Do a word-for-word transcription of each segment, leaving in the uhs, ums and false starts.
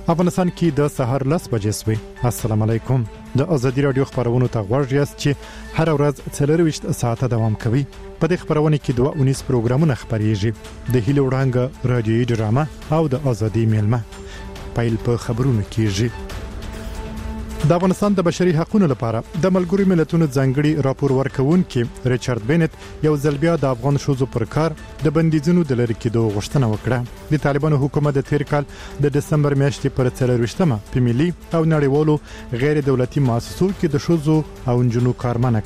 افغانستان کې د سهار لس بجې سوي. السلام علیکم. د ازادي رادیو خبرونو ته غوږ یاست چې هر ورځ څلرويشت ساعته دوام کوي. په دې خبرونه کې دوه اونیس پروګرامونه خبريږي. د هیلو وړانګه رادیوي ډرامه او د ازادي میلمه. پایل په خبرونو کېږي. د افغانستان د بشري حقوقو لپاره د ملګرو ملتونو ځانګړي راپور ورکونکي ریچارډ بینټ یو ځل بیا د افغان شوزو پر کار د بندیزونو د لری کېدو غوښتنه وکړه. د طالبانو حکومت د تیر کال د دسمبر میاشتې پر څلرويشتمه په ملي او نړیوالو غیر دولتي مؤسسو کې د شوزو او انجونو کارمنه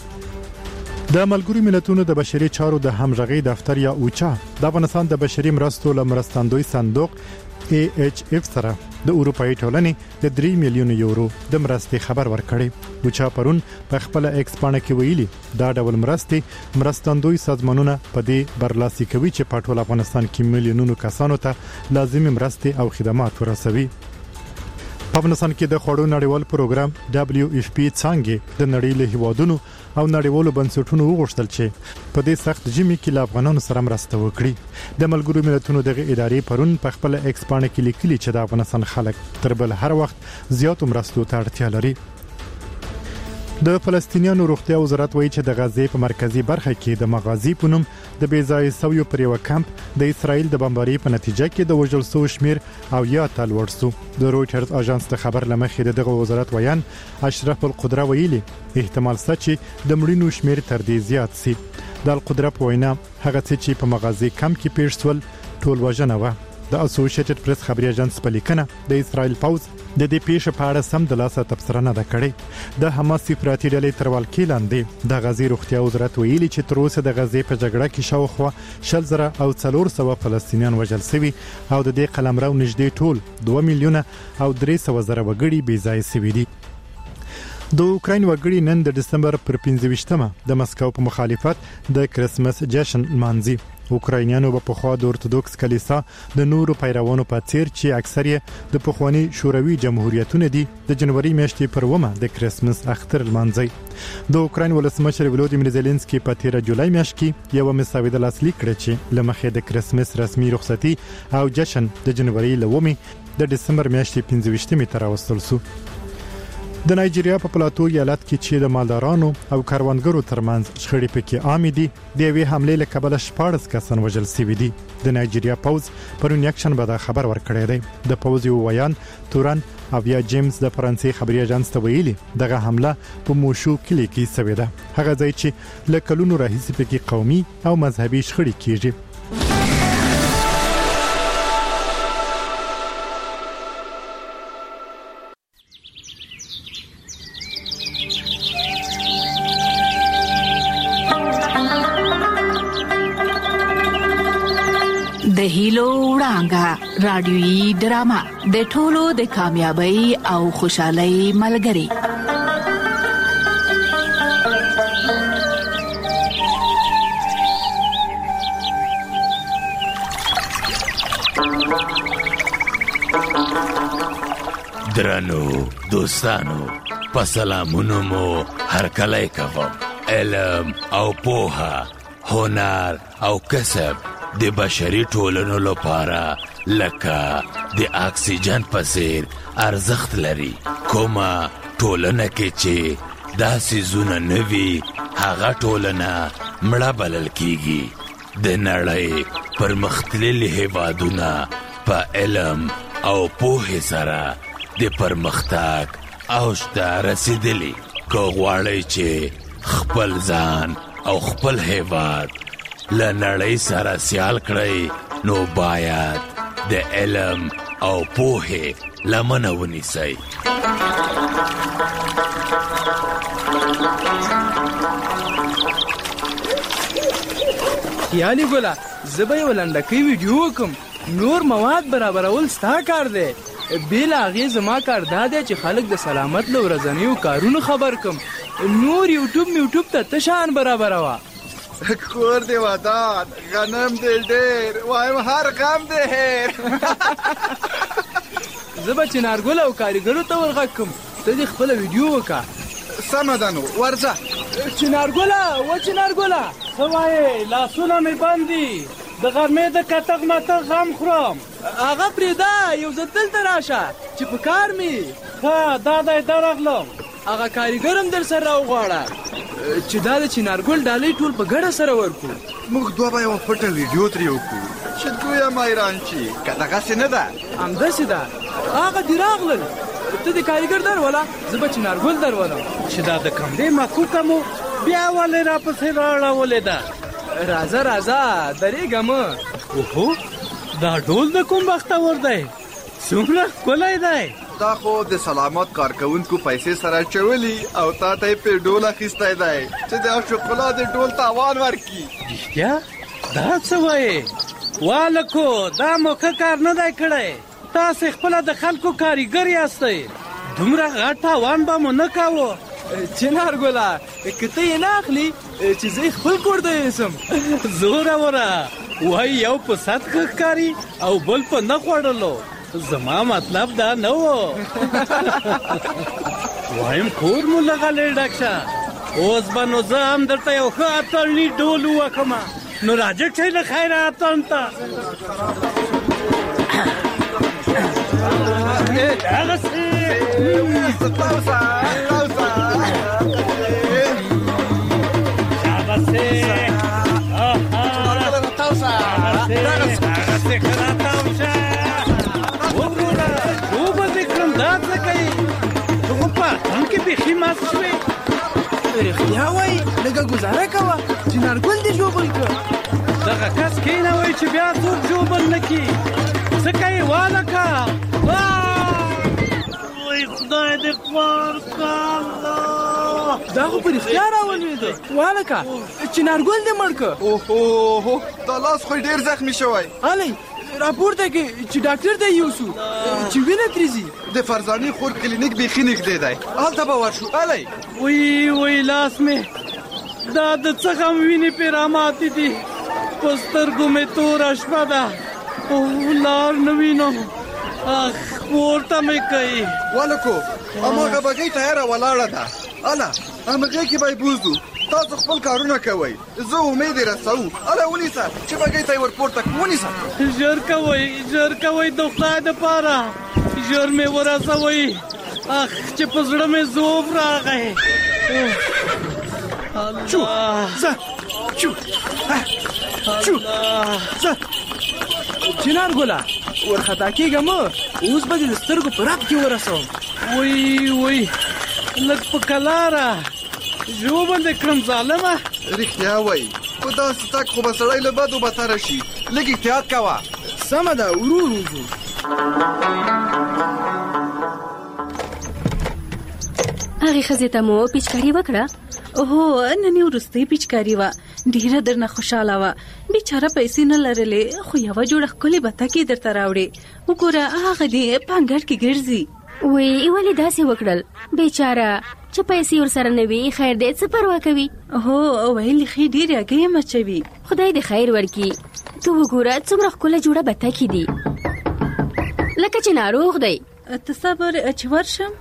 کړ. د ملګرو ملتونو د بشري چارو د همغږي دفتر یا اوچا د افغانستان د بشري مرستو لمرستاندوی صندوق ای ایچ اف سره د اروپאי ټولنې د درې میلیون یورو د مرستې خبر ورکړی. اوچا پرون په خپل ایکس باندې کې ویلي دا ډول مرستې مرستاندوی سازمانونه په دې برلاسي کوي چې په ټول افغانستان کې میلیونونو کسانو ته لازمي مرستې او خدمات ورسوي. په افغانستان کې د خوړو نړیوال پروګرام دبليو اف پی څنګه د نړۍ له هیوادونو او نړیوالو بنسټونو وغوښتل چې په دې سخت جمی کې له افغانانو سره مرسته وکړي. د ملګرو ملتونو دغه ادارې پرون په خپل ایکس باندې کې لیکلي چې د افغانستان خلک تر بل هر وخت زیاتو مرستو ته اړتیا لري. د فلسطینیانو روغتیا وزارت وایي چې د غزې په مرکزی برخه کې د مغازی په نوم د بیځای سویو پر یو کمپ د اسرائیل د بمباری په نتیجه کې د وژل شو شمیر او یا تل ورسو. د رويټرز اژانس ته خبر لمخې دغه وزارت ویان اشرف القدره ویلي احتمال سته چې د مړینو شمیر تر دې زیات سي. د القدره په وینا هغه چې په مغازی کمپ کې پیښ شول ټول وژنه و. د اسوسییټډ پریس خبري اژانس په لیکنه د اسرائیل پوز د دې پیښې په اړه سم د لاسه تبصره نه ده کړې. د حماس سفارتي ډلې تر ولکې لاندې د غزې روغتیا وزارت ویلي چې تر اوسه د غزې په جګړه کې شاوخوا شل زره او څلور سوه فلسطینیان وژل شوي او د دې قلمرو نږدې ټول دوه میلیونه او درې سوه زره وګړي بې ځای شوي دي. د اوکراین وګړي نن د دسمبر پر پنځه ویشتمه د مسکو په مخالفت د کریسمس جشن مانځي. اوکراینیانو په خوا د اورتودوکس کلیسا د نورو پیروانو په څیر چې اکثر یې د پخوانی شوروي جمهوریتونو دي د جنوري میاشتې پر ومه د کریسمس اختر لمانځي. د اوکراین ولسمشر ولودیمیر زيلنسکي په تیر جولای میاشت کې یو مساوده لاسلیک کړ چې لمخې د کریسمس رسمي رخصتي او جشن د جنوري لومي د دسمبر میاشتې پنځه ویشتمه تر وصل سو. د نایجیریا په پلاتو ایالت کې چې د مالدارانو او کاروانګرو ترمنځ شخړې پکې عامې دي د یوې حملې له کبله شپاړس کسان وژل شوي دي. د نایجیریا پوز پرون یکشن به دا خبر ورکړی دی. د پوز یو ویان تورن اویا جیمز د فرانسې خبري اژانس ته ویلي دغه حمله په موشو کلی کې شوې ده. هغه ځای چې له کلونو راهیسې پکې قومي او مذهبي شخړې کیږي. د هیلو وړانګه رادیوي ډرامه د ټولو د کامیابی او خوشحالۍ ملګری. درنو دوستانو په سلامونو مو هرکلی کوم. علم او پوهه هنر او کسب د بشري ټولنو لپاره لکه د اکسیجن په څیر ارزښت لري. کومه ټولنه کې چې داسې زونه نه وي هغه ټولنه مړه بلل کیږي. د نړۍ پرمختللي هیوادونه په علم او پوهې سره د پرمختګ اوج ته رسیدلي. که غواړئ چې خپل ځان او خپل هیواد له نړۍ سره سیال کړئ نو باید د علم او پوهې لمنه ونیسئ. یالي ګوله زه به یو لنډکۍ ویډیو وکم. نور مواد برابرول ستا کار دی. بېله هغې زما کار دا دی چې خلک د سلامت له ورځنیو کارونو خبر کم. نور یوټیوب میوټیوب ته تشان برابروه. کور دی ودان غنم دی ډېر وایم هر غم دی هیر. زه به چنارګل او کاریګرو ته ورغږ کم ته دې خپله ویډیو وکړه. سمه ده نو ورځه. چنارګله و چنارګله څه وایې؟ لاسونه مې بند دي. د غرمې د کتغ متغ غم خورم. هغه پرېږده، یو ځل دلته راشه چې په کار مې. ښه دا دی درغلم. هغه کاریګر هم در سره راوغواړه چې دا د چنارګل ډالۍ ټول په ګډه سره ورکړو. موږ دوه به یوه پټه ویډیو ترې وکړو چې ګویا مایران شي، که دغسې نه ده. همداسې ده. هغه دې راغلل، ته د کاریګر درولله، زه به چنارګل درولم. چې دا د کمرې مکوکه مو بیا ولې راپسې راړولې ده؟ راځه راځه درېږه مه. اوهو دا ډول د کوم بختور دی؟ څومره ښکلی دی. دا خو د سلامت کارکوونکو پیسې سره اچولي او تا ته یې پې ډول اخیستی دی چې د شوکولا د ډول تاوان ورکړي. رښتیا دا څه وایې؟ والکو دا مو ښه کار نه دی کړی. تاسې خپله د خلکو کاریګر یاستئ. دومره غټ تاوان به مو نه کاوه. چنارګله که ته یې نه اخلي چې زه خپل کور ته یوسم. زوروره وایي یو په صد ښه ښکاري او بل په نه خوړلو. زما مطلب دا نه و. وایم کور مو لغلی ډک شه. اوس به نو زه هم درته یو ښه اتڼي ډول ووکمه. نو راجه کښئ له خیره اتڼ ته. دغسې تاوسه تاوسه دغسې تاوسه دغسې ښه راتاو شه. وګوره لوبه دې کړم دا څه کوي؟ ته خو په اتڼ کې بیخي مست شوې. رښتیا وایي لږه ګزاره کوه، چنارګل دې ژوبل کړه. دغه کس کېنوئ چې بیا څوک ژوبل نه کړي. څه کوې والکه؟ وای خدای دې خوار کړه. دا خو په رښتیا راولوېده. والکه چنارګل دې مړ کړه. اوهو دا لاس خو ډېر زخمي شوی. هلئ راپورته کې چې ډاکټر ته یوسو چې وینه ترې ځي. د فرزانې خور کلینیک بیخي نږدې دی، هلته به ورشو. هلئ وی وی لاس مې دا د څه غم وینې پې راماتې دي. په سترګو مې توره شپه ده او لار نه وینم. اخ پورته مې کوي. والکو هماغه بګۍ تیاره ولاړه ده. هله همغې کې به یې بوځو. تاسو خپل کارونه کوئ، زه امید یې رسوو. هله ونیسه چې بګۍ ته یې ورپورته کړو. ونیسه ژر کوئ ژر کوئ د خدای دپاره. ژر مې ورسوئ. اخ چې په زړه مې ذوب راغی. چو ځه چو چو ځه. چنارګله ورخطا کېږه مه، اوس به دې د سترګو په رپ کې ورسوم. وی وی لږ په کلاره ژوبل دې کړم ظالمه. رښتیا وایي په داسې تګ خو به سړی له بدو بتره شي. لږ احتیاط کوه. سمه ده ورو ورو ځو. هغې ښځې ته مو پیچکاري وکړه؟ هو نن یې وروستۍ پیچکاري وه، ډېره درنه خوشحاله وه. بیچاره پیسې نه لرلې خو یوه جوړه ښکلې بتکې درته راوړې. وګوره هغه دې په انګړ کې ګرځي. وی ولې داسې وکړل؟ بیچاره چې پیسې ورسره نه وي خیر دی، څه پروا کوي؟ هو ویل ښې ډېرې هګۍ مچوي. خدای دې خیر ورکړي. ته وګوره څومره ښکله جوړه بتکې دي، لکه چې ناروغ دی. ته صبر چې ورشم.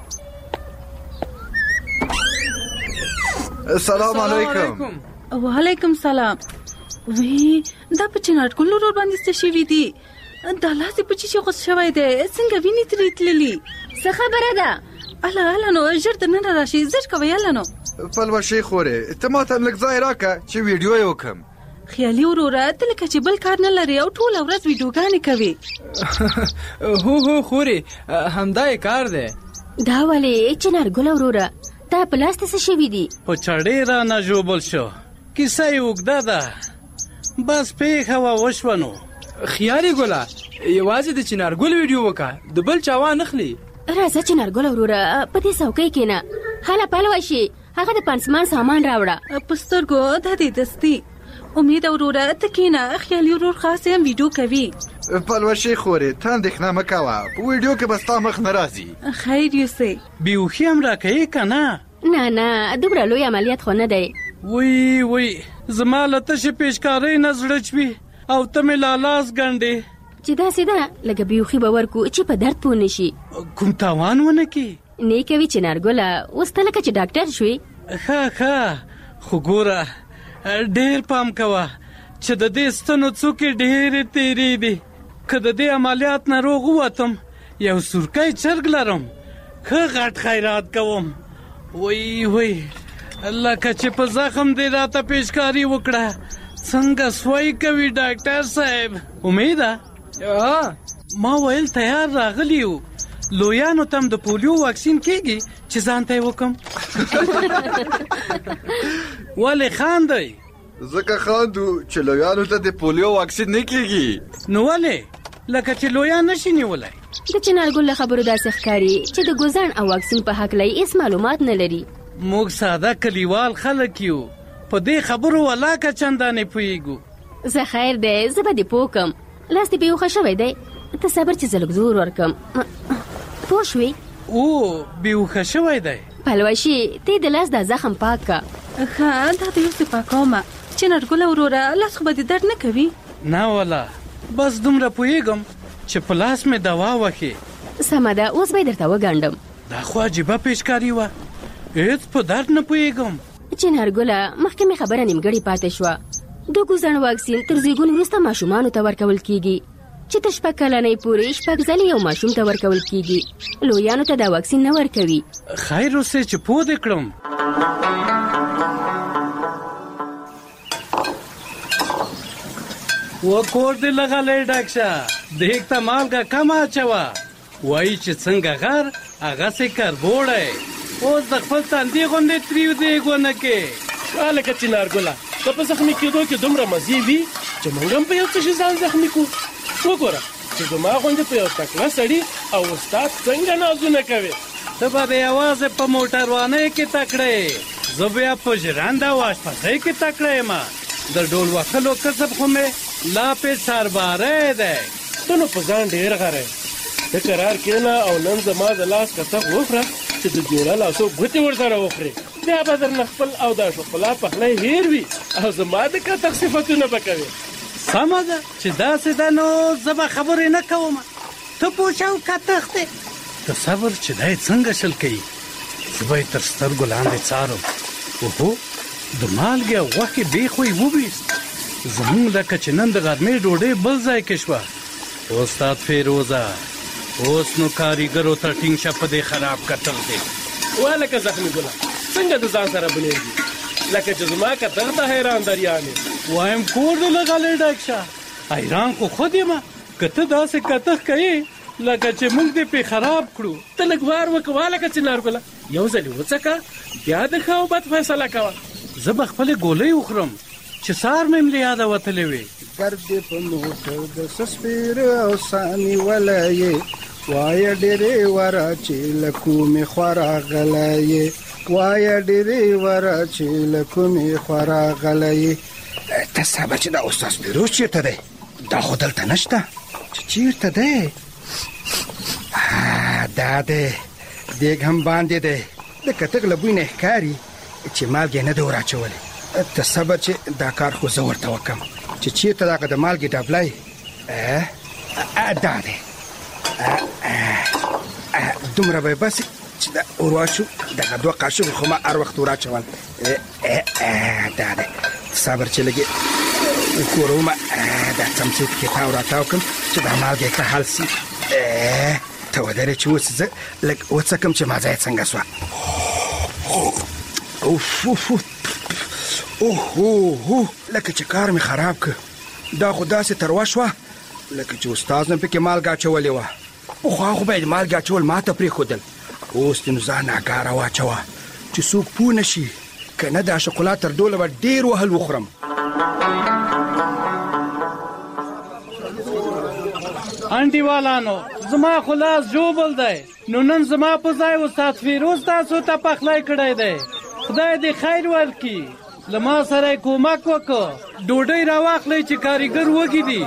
السلام علیکم. وعلیکم سلام. وی دا په چنارګل ورور باندې څه شوي دي؟ دا لاس یې په چیچي غوڅ شوی دی. څنګه وینې ترې تللي؟ څه خبره ده؟ اله اله نو ژر دننه راشي، زر کوئ. اله نو پلوشې خورې ته ماته هم لږ ځای راکړه چې ویډیو یې وکړم. خیالي وروره ته لکه چې بل کار نه لرې او ټوله ورځ ویډیوګانې کوې. هو هو خورې همدا یې کار دی. دا ولې چنارګله وروره دا په لاس ته څه شوي دي؟ په چړې رانه ژوبل شو. کیسه یې اوږده ده، بس پېښه وه وشوه. نو خیالي ګله یوازې د چنارګل ویډیو وکړه، د بل چا وا نخلي. راځه چنارګله وروره په دې څوکۍ کښېنه، هله پلوه شي. هغه د پانسمان سامان راوړه. په سترګو دا دې دستي. امید وروره ته کښېنه، خیالي ورور خاص هم ویډیو کوي. پلوشې خورې ته اندېښنه مه کوه، په ویډیو کې به ستا مخ نه راځي. خیر یوسې. بیهوښي هم راکوي که نه؟ نه نه دومره لوی عملیات خو نه دی. وی وی زما له تشې پیچکارۍ نه زړه چوي او ته مې لالاس ګنډې. چې داسې ده لکه بیهوښي به ورکو چې په درد پوه نه شي. کوم تاوان ونه کړي؟ نه کوي چنارګله، اوس ته لکه چې ډاکټر شوې. ښه ښه خو ګوره ډېر پام کوه چې د دې ستنو څوکې ډېرې تیرې دي. که د دې عملیات نه روغ ووتم یو سورکی چرګ لرم، ښه غټ خیرات کوم. وی وی لکه چې په زخم دې راته پیشکاري وکړه. څنګه سوی کوي ډاکټر صاحب؟ امیده ما ویل تیار راغلی و، لویانو تم د پولیو واکسین کېږي چې ځان ته یې وکم. ولې خاندئ؟ ځکه خاندو چې لویانو ته د پولیو واکسین نه کېږي. نو ولې؟ لکه چې لویان نشي نیولی. د چنارګل له خبرو داسې ښکاري چې د ګوزڼ او واکسین په هکله یې هېڅ معلومات نه لري. موږ ساده کلیوال خلک یو، په دې خبرو ولاکه چندانې پوهېږو. زه خیر دی، زه به دې پوه کم. لاس دې بېهوښه شوی دی، ته صبر چې زه لږ زور ورکم. پوه شوې؟ او بېهوښه شوی دی. پلوشي ته د لاس دا زخم پاک کا. ښه دا د یو څه پاکومه. چنارګله وروره لاس خو به دې درد نه کوي؟ نه والا، بس دومره پوهېږم چې په لاس مې دوا وښې. سمه ده، اوس به یې درته وګنډم. دا خو عجیبه پیشکاري وه، هېڅ په درد نه پوهېږم. چنارګله مخکې مې خبره نیمګړې پاتې شوه. د ګوزڼ واکسین تر زیږون وروسته ماشومانو ته ورکول کېږي، چې تر شپږ کلنۍ پورې شپږ ځلې یو ماشوم ته ورکول کېږي. لویانو ته دا واکسین نه ورکوي. خیر اوسې چې پوه دې کړم. و کور دې لغلی ډاکشه، دیګ ته مالګه کمه اچوه. وایي چې څنګه غر هغسې کربوړی. اوس د خپل تندي غوندې تریو دیګ ونه کې. هلکه چنارګله، ته په زخمي کېدو کې دومره مزې وي چې موږ هم په یو څه شي ځان زخمي کړو. وګوره چې زما غوندې په یو تکړه سړي او استاد څنګه نازونه کوي. ته به د یوازې په موټروانۍ کې تکړه یې، زه بیا په ژرنده او اشپزۍ کې تکړه یم. د ډول وهلو کسب خو مې لا پې سرباری دی. ته نو په ځان ډېر غره یې. ته قرار کښېنه او نن زما د لاس کتغ وخوره چې د جوړه لاسو ګوتې ورسره وخورې. بیا به درنه خپل او دا شوخلا پخلی هېر وي او زما د کتغ صفتونه به کوې. سمه ده چې داسې ده، نو زه به خبرې نه کوم. ته پوه شه او کتغ دی. ته صبر چې دی څنګه شل کوي. زه به یې تر سترګو لاندې څارم. اوهو د مالګې او غوښې بیخ یې وویست. زمونږ لکه چې نن د غرمې ډوډۍ بل ځای کې شوه. استاد فیروزه اوس نو کاریګرو ته ټینګ شه په دې خراب کتغ دی. والکه زخمي ګله څنګه د ځان سره بلېږي لکه چې زما کتغ ته حیران دریان یې. وایم کور دې لغلی ډاکشه، حیران خو خود یم. که ته داسې کتغ کوې لکه چې موږ دې پې خراب کړو. ته لږ وار وکړه والکه چنارګله، یو ځلې وڅکه بیا د ښه او بد فیصله کوه. زه به خپلې ګولۍ وخورم چې سهار مې م له یاده وتلې وې. ګردې په موټر د سسپېره او ساني ولی وایه ډېرې وره چې له کومې خوا راغلی وایه ډېرې وره چې له کومې خوا راغلی. ته صبر چې دا استاد فیروز چېرته دی؟ دا خو دلته نشته. چې چېرته دی؟ دا دی، دیګ هم باندې دی. د کتغ له بوی نه ښکاري چې مالګې نه دی ور اچولی. ته صبر چې دا کار خو زه ورته وکړم چې چېرته دغه د مالګې ډبلی. دا دی، دومره به یې بس چې دا ور واچو. دغه دوه قاشقې خو ما هر وخت ور اچول. دا دی، صبر چې لږ وښورومه. دا څمڅې پکې تاو راتاو کړم چې دا مالګې ښه حل سي. ته ودرې چې اوس زه لږ وڅکم چې مازه یې څنګه سوه. اوهو لکه چې کار مې خراب که. دا خو داسې تروه شوه لکه چې استاد نه پکې مالګه اچولې وه. پخوا خو به یې مالګه اچول ما ته پرېښودل. اوس دې نو ځان ناکاره واچوه چې څوک پوه نه شي، که نه دا شکولات تر ډوله به ډېر وهل وخورم. انډیوالانو زما خو لاس جوبل دی، نو نن زما په ځای استاد فیروز تاسو ته پخلی کړی دی. خدای دې خیر ورکړي. له ما سره یې کومک وکړه. ډوډۍ راواخلئ چې کاریګر وږي دي.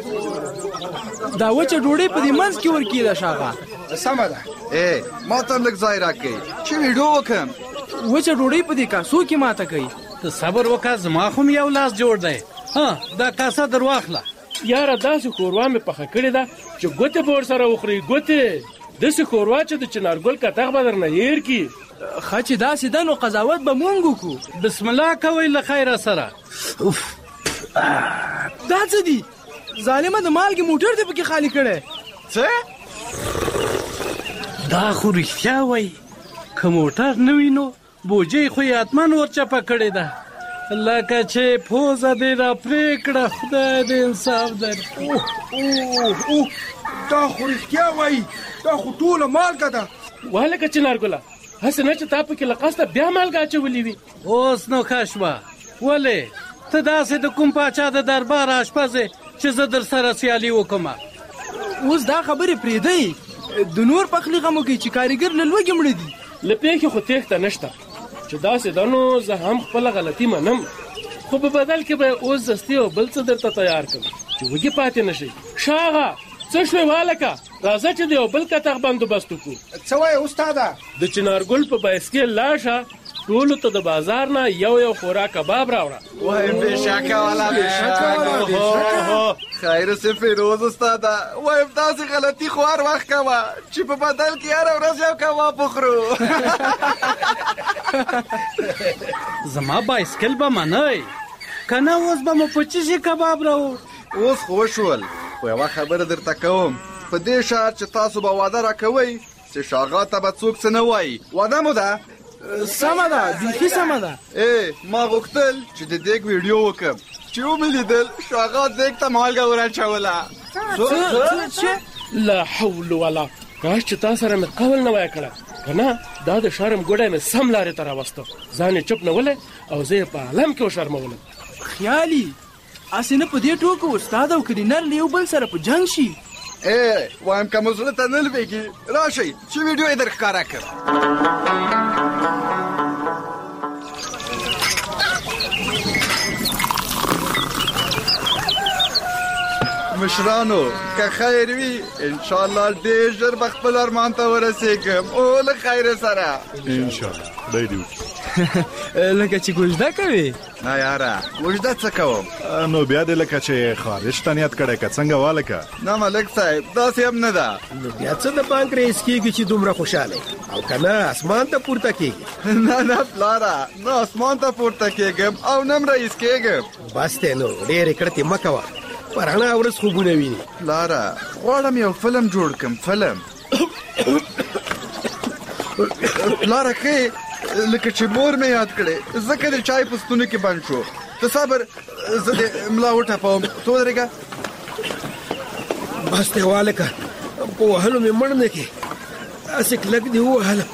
دا وچه ډوډۍ په دې منځ کې ورکېده شاغه. سمه ده. ای ما ته هم لږ ځای راکړئ چې ویډیو وکړم. وچه ډوډۍ په دې کاسو کې ماته کوي. ته صبر وکړه، زما خو م یو لاس جوړ دی. ها دا کاسه در واخله. یاره داسې ښوروا مې پخه کړې ده چې ګوتې به ورسره وخورې. ګوتې داسې ښوروا چې د چنارګل کتغ به درنه هېر کړي. ښه چې داسې ده نو قضاوت به مونږ وکړو. بسم الله کوئ له خیره سره. اوف دا څه دي ظالمه د مالګې موټر دې پکې خالی کړی څه دا خو رښتیا وایي که موټر نه وي نو بوجۍ خو یې حتمن ورچپه کړې ده لکه چې پوزه دې را پرې کړه خدای دې انصاف درکړي دا خو رښتیا وایي دا خو ټوله مالګه ده وهلکه چنارګله هسې نه چې تا پکې له قصده بیا مالګه اچولې وي اوس نو ښه شوه ولې ته داسې د کوم پاچا د دربار اشپز یې چې زه در سره سیالي وکړم اوس دا خبرې پرېږدئ د نور پخلي غمو کې چې کارګر له لوږې مړه دي له پېښې خو تېښته نشته چې داسې ده نو زه هم خپله غلطي منم خو په بدل کې به اوس زستي او بل څه درته تیار کړم چې وږي پاتې نه شئ شاغه څه شوې والکه راځه چې د یو بل کتغ بندوبست وکړو څه وایې استاده د چنارګل په بایسکل لاشه ټولو ته د بازار نه یو یو خوراک کباب راوړه وای بېشکه والا بېشکه خیر سه فیروز استاده وایم داسې غلطي خو هر وخت کوه چې په بدل کې هره ورځ یو کباب وخورو زما بایسکل به منئ که نه اوس به مو په چیشي کباب راوړ اوس خو وشول خو یوه خبره درته کوم په دې شرط چې تاسو به واده راکوئ چې شاغا ته به څوک څه نه وایي واده مو ده سمه ده بیخي سمه ده ای ما غوښتل چې د دیګ ویډیو وکړم چې ومې لیدل شاغا دیګ ته مالګه وراچوله څه لا حول ولا کاش چې تا سره مې قول نه وای کړی که نه دا د شرم ګوډی مې سم لارې ته راوسته ځان یې چپ نه ولی او زه یې په عالم کې وشرمولم خیالي هسې نه په دې ټوکو استاد او کلینر له یو بل سره په جنګ شي ای وایم که مو زړه ته نه لوېږي راشئ چې ویډیو یې در ښکاره کړ مشرانو که خیر وي انشاءالله ډېر ژر به خپل ارمان ته ورسېږم او له خیره سره انشاءالله خدای دې وکړي لکه چې ګوژده کوې نه یاره ګوژده څه کوم نو بیا دې لکه چې خارج ته نیت کړی که څنګه والکه نه ملک صاحب داسې هم نه ده نو بیا څه د بانک رئیس کېږي چې دومره خوشحاله او که نه اسمان ته پورته کېږي نه نه پلاره نه اسمان ته پورته کېږم او نه رئیس کېږم بس دی نو ډېرې کړتې مه کوه په رڼا ورځ خوبونه ویني پلاره غواړم یو فلم جوړ کړم فلم پلاره ښې لکه چې مور مې یاد کړې ځکه د چای په ستوني کې بند شو ته صبر زه د ملا وټپوم ته ودرېږه بس دی والکه په وهلو مې مړ نه کې داسې کلک دې ووهلم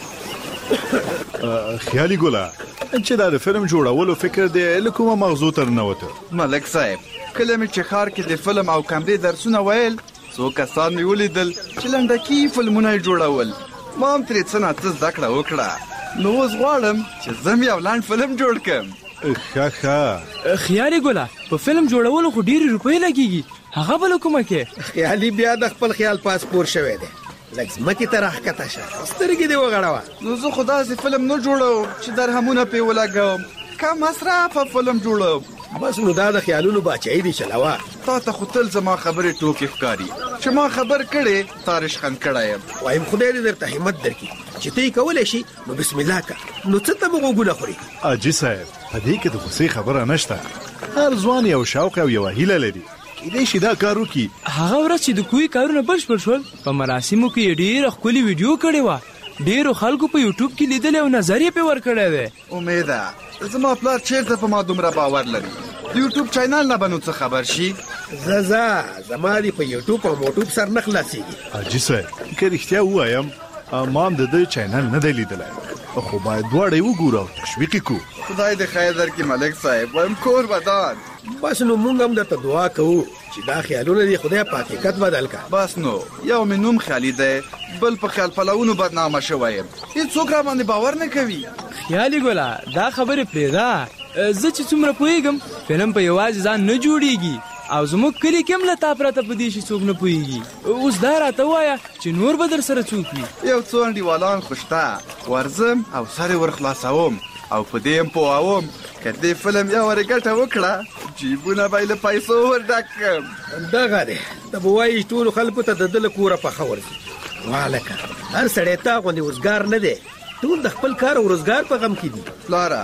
خیالي ګله چې دا د فلم جوړولو فکر دی له کومه مغزو تر ننوته ملک صاحب کله مې چې ښار کې د فلم او کمرې درسونه ویل څو کسان مې ولیدل چې لنډکي فلمونه یې جوړول ما هم ترې څه نه څه زده کړه وکړه نو اوس غواړم چې زه مې یو لنډ فلم جوړ کړم ښه ښه خیالي ګله په فلم جوړولو خو ډېرې روپۍ لګېږي هغه به له کومه کې خیالي بیا د خپل خیال پاسپور شوی دی لږ ځمکې ته راښکته شه سترګې دې وغړوه نو زه خو داسې فلم نه جوړوم چې درهمونه پرې ولګوم کم مصرفه فلم جوړوم بس نو دا د خیالونو باچایي دې چلوه تا ته خو تل زما خبرې ټوکې ښکاري چې ما خبر کړې تا رشخند کړی یم وایم خدای دې درته همت درکړي چې ته یې کولی شي نو بسم الله که نو څه ته به غوږونه خوري حاجي صاحب په دې کې د غوسې خبره نشته هر ځوان یو شوق او یوه هیله لري کیدای شي دا کار وکړي هغه ورځ چې د کوی کارونه بشپړ شول په مراسمو کې یې ډېره ښکلې ویډیو کړې وه ډېرو خلکو په یوټیوب کې لیدلې او نظر یې پرې ورکړی دی امیده زما پلار چېرته په ما دومره باور لري د یوټیوب چینل نه به نو څه خبر شي زه ځه زما دې په یوټیوب او موټوب سر نه خلاصېږي حاجي صاحب که رښتیا ووایم ما هم د ده چینل نه دی لیدلی خو باید دواړه یې وګورو او تشویق یې کړو خدای دې خیر درکړي ملک صاحب وایم کور ودان بس نو موږ هم درته دعا کوو چې دا خیالونه دې خدای په حقیقت بدل کړه بس نو یو مې نوم خیالي دی بل په خیال پلوونو بدنامه شوی یم هېڅوک را باندې باور نه کوي خیالي ګله دا خبرې پرېږده زه چې څومره پوهېږم فلم په یوازې ځان نه جوړېږي او زموږ کلي کې هم له تا پرته په دې شي څوک نه پوهېږي اوس دا راته ووایه چې نور به در سره څوک وي یو څو انډیوالان خو شته ورځم او سر یې ورخلاصوم او په دې هم پوهوم که دې فلم یا ورې ګټه وکړه جیبونه به یې له پیسو ور ډک کړم دغه دی ته به وایي ټولو خلکو ته د ده له کوره پخه ورځي والکه هر سړی تا غوندې روزګار نه دی ټول د خپل کار او روزګار په غم کې دي پلاره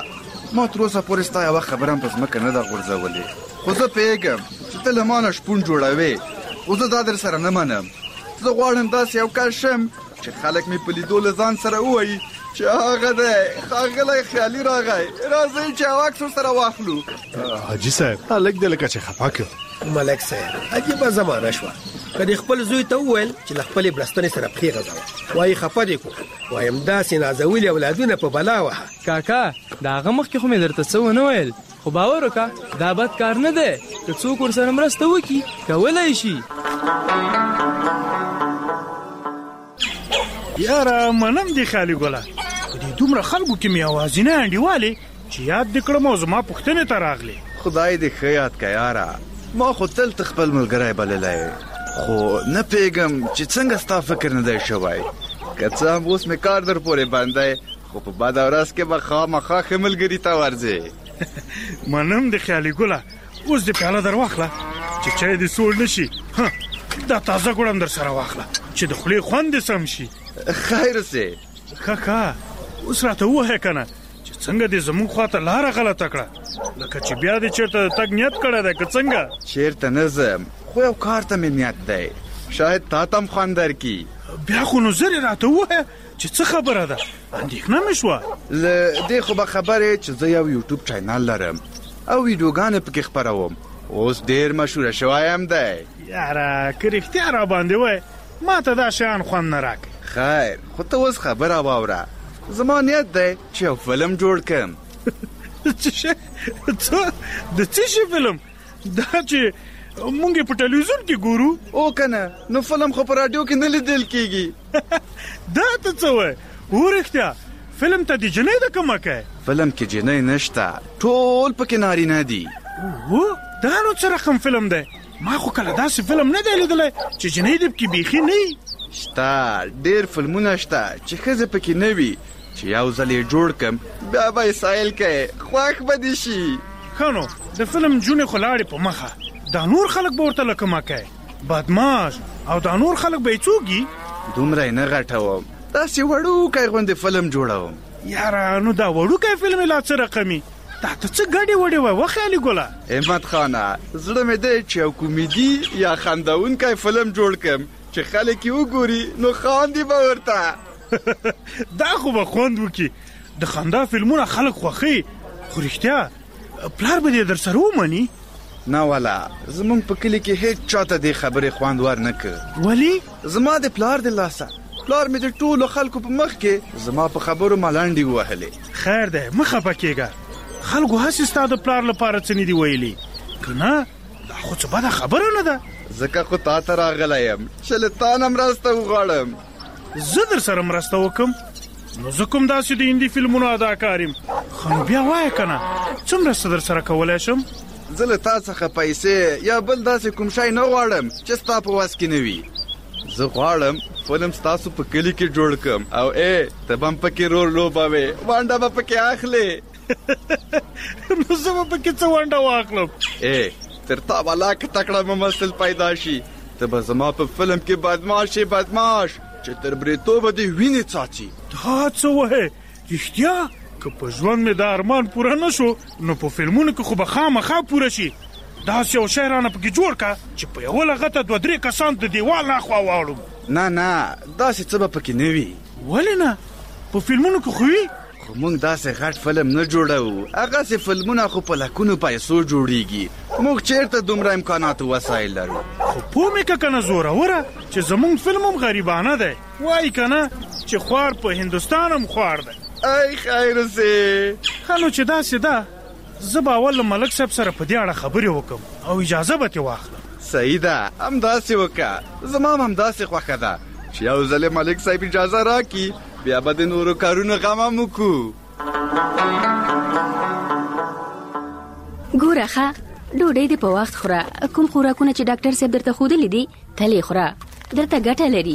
ما تر اوسه پورې ستا یوه خبره هم په ځمکه نه ده غورځولې، خو زه پوهېږم چې ته له ما نه شپون جوړوې، خو زه دا در سره نه منم. زه غواړم داسې یو کس شم چې خلک مې په لیدو له ځان سره ووایي چې هغه دی ښاغلی خیالي راغی، راځئ چې یو عکس ورسره واخلو. حاجي صاحب هلک دی لکه چې خفه کړ. ملک صاحب عجیبه زمانه شوه، که دې خپل زوی ته وویل چې له خپلې بړستنې سره پښې غځوه، وایي خفه دې کړو، وایم داسې نازولي اولادونه په بلا وهه. کاکا د هغه مخکې خو مې درته څه ونه ویل، خو باور وکړه دا بد کار نه دی، که څوک ورسره مرسته وکړي کولی شي. یاره منم دې خالي ګله، په دې دومره خلکو کې مې اوازینه انډیوالې چې یاد دې کړم او زما پوښتنې ته راغلې. خدای دې ښه یاد کړه یاره، ما خو تل ته خپل ملګری بللی، خو نه پوهېږم چې څنګه ستا فکر نه دی شوی. که څه هم اوس مې کار در پورې بند دی، خو په بده ورځ کې به خامخا ښه ملګري ته ورځې. منم دې خالي ګله، اوس دې پیاله در واخله چې چای دې سوړ نه شي. دا تازه ګوړ هم در سره واخله چې د خولې خوند دې سم شي. خیر سې کاکا اوس راته ووایه که نه چې څنګه دې زموږ خواته لاره غلطه کړه، لکه چې بیا دې چېرته تګ نیت کړی دی که څنګه؟ چېرته نه ځم، خو یو کار ته مې نیت دی، شاید تا ته هم خوند درکړي. بیا خو نو زر یې راته ووایه چې څه خبره ده، اندېښنه مې شوه. له دې خو به خبرې چې زه یو یوټیوب چینل لرم او ویډیوګانې پکې خپروم، اوس ډېر مشهوره شوی هم دی. یاره که رښتیا را باندې وای ما ته دا شیان خوند نه راکړي. خیر خو ته اوس خبره واوره، زما نیت دی چې یو فلم جوړ کړم. څه شی؟ د څه شي فلم؟ دا چې مونږ یې په ټلویزیون کې ګورو؟ او که نه نو فلم خو په راډیو کې نه لیدل کېږي. دا ته څه وایې؟ هو رښتیا فلم ته د جنۍ د کومه کوې؟ فلم کې جنۍ نشته، ټول پکې نارینه دي. هو دا نو څه رقم فلم دی؟ ما خو کله داسې فلم نه دی لیدلی چې جنۍ دې پکې بیخي نه وي. شته ډېر فلمونه شته چې ښځې پکې نه وي، چې یو ځل یې جوړ کړم بیا به یې سایل کوې، خوښ به دې شي. ښه نو د فلم جونې خو لاړې په مخه، دا نور خلک به ورته لکه ما کوې بدماش، او دا نور خلک به یې څوک وي؟ دومره یې نه غټوم، داسې وړوکی غوندې فلم جوړوم. یاره نو دا وړوکی فلم یې لا څه رقمي؟ دا ته څه ګډې وډې وای وخیالي ګله؟ همت خانه زړه مې دی چې یو کومیډي یا خندونکی فلم جوړ کړم چې خلک یې وګوري نو خاندي به ورته. دا خو به خوند وکړي، د خندا فلمونه خلک خوښوي، خو رښتیا پلار به دې در سره ومني؟ نه والا زمونږ په کلي کې هیڅ چاته دې خبرې خوند ور نه کړ. ولې؟ زما د پلار د لاسه پلار مې د ټولو خلکو په مخ کې زما په خبرو ملنډې ووهلې. خیر دی مه خفه کېږه، خلکو هسې ستا د پلار لپاره څه نه دي ویلي که نه؟ دا خو څه بده خبره نه ده. ځکه خو تا ته راغلی یم چې له تا نه مرسته وغواړم. زه در سره مرسته وکړم؟ نو زه کوم داسې د هندي فلمونو اداکار یم، ښه نو بیا وایه که نه څه مرسته در سره کولی شم؟ زه له تا څخه پیسې یا بل داسې کوم شی نه غواړم چې ستا په وس کې نه وي. زه غواړم فلم ستاسو په کلي کې جوړ کړم او ای ته به هم پکې رول لوبوې، ونډه به پکې اخلې. نو زه به پکې څه ونډه واخلم؟ ای تر تا به لا که تکړه ممثل پیدا شي، ته به زما په فلم کې بدماش یې بدماش چې تر بریتوبه دې وینې څاڅي. دا څه وایې رښتیا؟ که په ژوند مې دا ارمان پوره نه شو نو په فلمونو کې خو به خامخا پوره شي. داسې یو شی رانه پکې جوړ که چې په یوه لغته دوه درې کسان د دیوال نه اخوا واړم. نه نه داسې څه به پکې نه وي. ولې نه؟ په فلمونو کې خو وي. خو موږ داسې غټ فلم نه جوړوو، هغسې فلمونه خو په لکونو پیسو جوړیږي، موږ چېرته دومره امکانات وسایل لرو. خو پوه مې که که نه زوروره چې زموږ فلم هم غریبانه دی، وایي که نه چې خوار په هندوستان هم خوار دی. ای خیر سې ښه نو چې داسې ده زه به اول له ملک صاحب سره په دې اړه خبرې وکړم او اجازه به ترې واخلم. صحیح ده همداسې وکړه، زما هم همداسې خوښه ده چې یو ځل ملک صاحب اجازه راکړي بیا به د نورو کارونو غم هم وکړو. ګوره ښه ډوډۍ دې په وخت خوره، کوم خوراکونه چې ډاکټر صاحب درته ښودلي دي تل یې خوره، درته ګټه لري.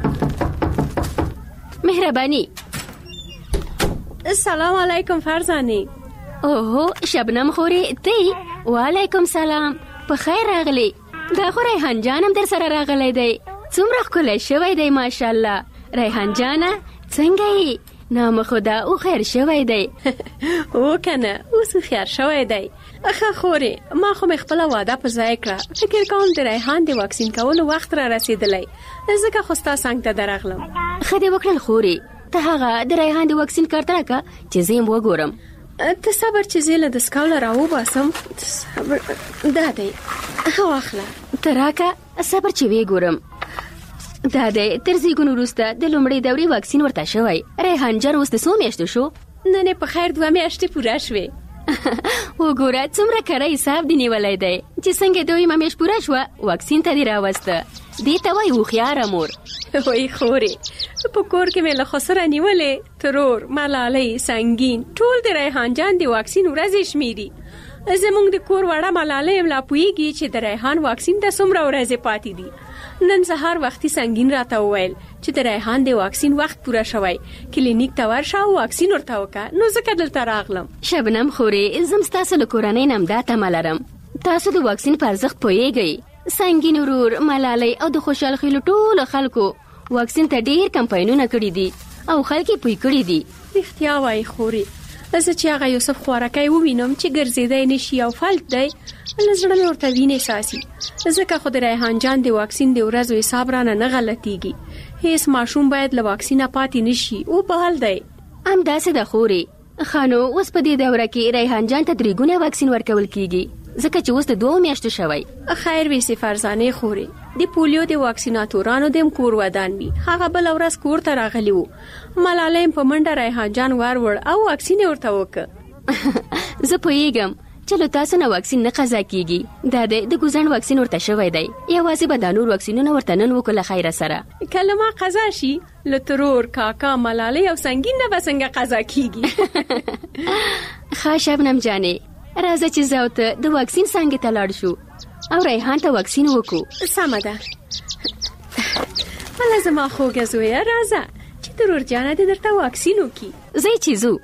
مهرباني. السلام علیکم فرزانې. اوهو شبنم خورې تی؟ وعلیکم سلام، په خیر راغلی. دا خو ریحان جان هم در سره راغلی دی، څومره ښکلی شوی دی ماشاءالله. ریحان جانه څنګه یې؟ نام خدا او خیر شوی دی. او کنه اوس خیر شوی دی. اخه خوري ما خو خپل واده په ځای کړه. فکر کوم د ریحان د واکسین کولو وخت را رسیدلی. ځکه خو ستا څنګه ته درغلم. خدای وکړل خوري ته هغه د ریحان د واکسین کارت راکا چې زم وګورم. ته صبر چې زله د سکاول راو باسم. صبر دا دی. خو اخلا تراکا صبر چې وی ګورم. دا دی تر زیګونو وروسته د لومړۍ دورې واکسین ورته شوی. ریحان جان اوس د څو میاشتو شو؟ نن په خیر دوه میاشتې پوره شوې. وګوره څومره کړی حساب دی نیولای دی چې څنګه دوی میاشت پوره شو واکسین ته دی راوسته. دې ته وایي هوښیاره مور. وای خوري په کور کې مې له خسره نیولې ترور ملالۍ سنگین ټول د ریحان جان د واکسین ورځې شمیري. زمونږ د کور وړه ملالۍ ملا پویږي چې د ریحان واکسین ته څومره ورځې پاتې دي. نن سهار وختي سنگین راته وویل چې د ریحان د واکسین وخت پوره شوی. کلینیک ته ورشه او واکسین ورته وکړه. نو ځکه دلته راغلم. شبنم خوري زم ستاسو له کورنۍ نم دا تمه لرم. تاسو د واکسین په ارزښت پوهیږئ. سنگین ورور ملالۍ او د خوشحال خیلو ټولو خلکو واکسین ته ډیر کمپاینونه کړي دي او خلک یې پوي کړي دي. رښتیا وایي خوري. زه چې هغه یوسف خوارکی ووینم چې ګرځېدی نشي او فلج دی له زړه مې ورته وینې ساسي. ځکه خو د ریحان جان د واکسین د ورځو حساب رانه نه غلطیږي. هیڅ ماشوم باید له واکسینه پاتې نشي او بهال دی. همداسې ده خوري. خانو اوس په دې دوره کې ریحان جان ته درې ګونه واکسین ورکول کیږي ځکه چې اوس د دوه میاشتو شوی. خیر وي فرزانه خوري. د پولیو د واکسیناتورانو د کور ودان وي. هغه بل ورځ کور ته راغلی وو. ملالۍ په منډه ریحان جان ور وړ او واکسین ورته وکړ. زه پوهیږم چې له تاسو نه واکسین نه قضا کیږي. دا د ګوزن واکسین ورته شوی دی. یوازې به د نور واکسینونه ورته نن وکړه خیره سره. کلمه قضا شي له ترور کاکا ملالۍ او سنگین نه به څنګه قضا کیږي. ښه شبنم جانې راځه چې زه او ته د واکسین څنګه ته لاړ شو او ریحان ته واکسین وکړو. سمه ده. بله زما خوږه زویه راځه چې ترور جانه دې درته واکسین وکړي. زه چې ځو.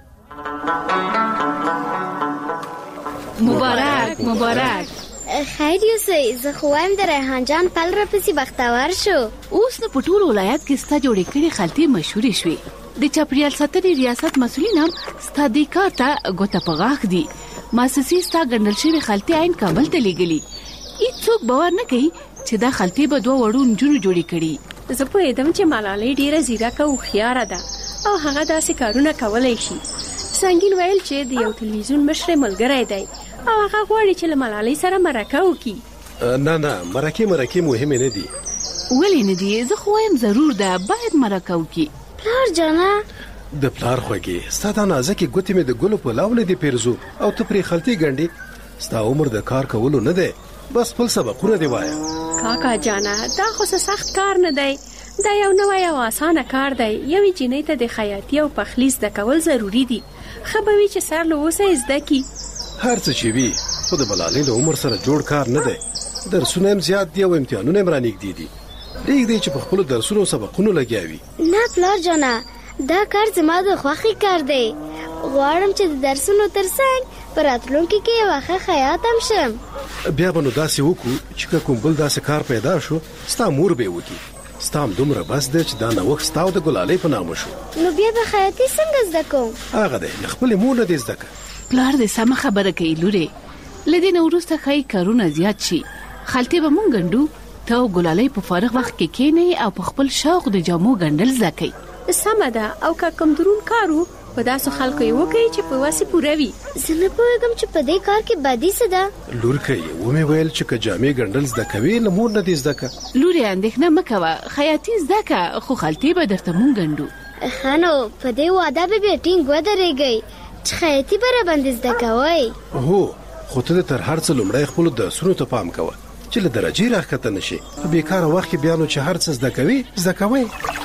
مبارک مبارک. خیر یوسف زه خو وایم د ریحان جان پل را پسې بختور شو. اوس نو په ټول ولایت کې ستا جوړې کړې خلطې مشهورې شوې. د چاپریال ساتنې ریاست مسؤلین هم ستا دې کار ته ګوته په غاښ دي. ماسسي ستا ګڼل شوې خلطې عین کابل ته لیږلي. هیڅوک باور نه کوي چې دا خلطې به دوه وړو نجونو جوړې کړي. زه پوهېدم چې ملالۍ ډېره ځیرکه او هوښیاره ده او هغه داسې کارونه کولی شي. سنگین ویل چې د یو تلویزیون مشر ملګری دی او هغه غواړي چې له ملالۍ سره مرکه وکړي. نه نه مرکې مرکې مهمې نه دي. ولې نه دي؟ زه خو وایم ضرور ده باید مرکه وکړي. پلار جانه د پلار خوږې ستا دا نازکې ګوتې مې د ګلو په لاو نه دي پیرزو او ته پرې خلطې ګنډې. ستا عمر د کار کولو نه دی بس خپل سبقونه دی وایه. کاکا جانه دا خو سخت کار نه دی. دا یو نوی او اسانه کار دی. یوې جینۍ ته د خیاطي او پخلي زده کول ضروري دي. ښه به وي چې سر له اوسه یې زده کړي. هر څه چې وي خو د ملالۍ له عمر سره جوړ کار نه دی. درسونه هم زیات دي او امتحانونه هم رانږدې دي. پرېږدئ چې په خپلو درسونو او سبقونو لګیا وي. نه پلار جانه دا کار زما د خوښې کار دی. غواړم چې د درسونو ترڅنګ په راتلونکي کې یوه ښه خیاط هم شم. بیا به نو داسې وکړو چې که کوم بل داسې کار پیدا شو ستا مور به یې وکړي. ستا هم دومره بس دی چې دا نوښت ستا او د ګلالۍ په نامه شو. نو بیا به خیاطي څنګه زده کوم؟ هغه دی له خپلې مور نه دې زده کړه. پلار دې سمه خبره کوي لورې. له دې نه وروسته ښایي کارونه زیات شي. خلطې به مونږ ګنډو ته او ګلالۍ په فارغ وخت کې کښېنئ او په خپل شوق د جامو ګنډل زده کوئ. سمه ده. او که کوم درون کارو په داسې خلکو یې وکړي چې په وسې پوره وي. زه نه پوهېږم چې په دې کار کې بدي څه ده. لورکه یې ومې ویل چې که جامې ګنډل زده کوې له مور نه دې زده کړه. لورې اندېښنه مه کوه خیاطي زده کړه خو خلطې به درته مونږ ګنډو. ښه نو په دې واده به بیا ټینګ ودرېږئ چې خیاطي به راباندې زده کوئ. هو خو ته تر هر څه لومړی خپلو درسونو ته پام کوه چې له درجې راښکته نه شي. په بېکاره وخت کې بیا نو چې هر څه زده کوي زده کوئ.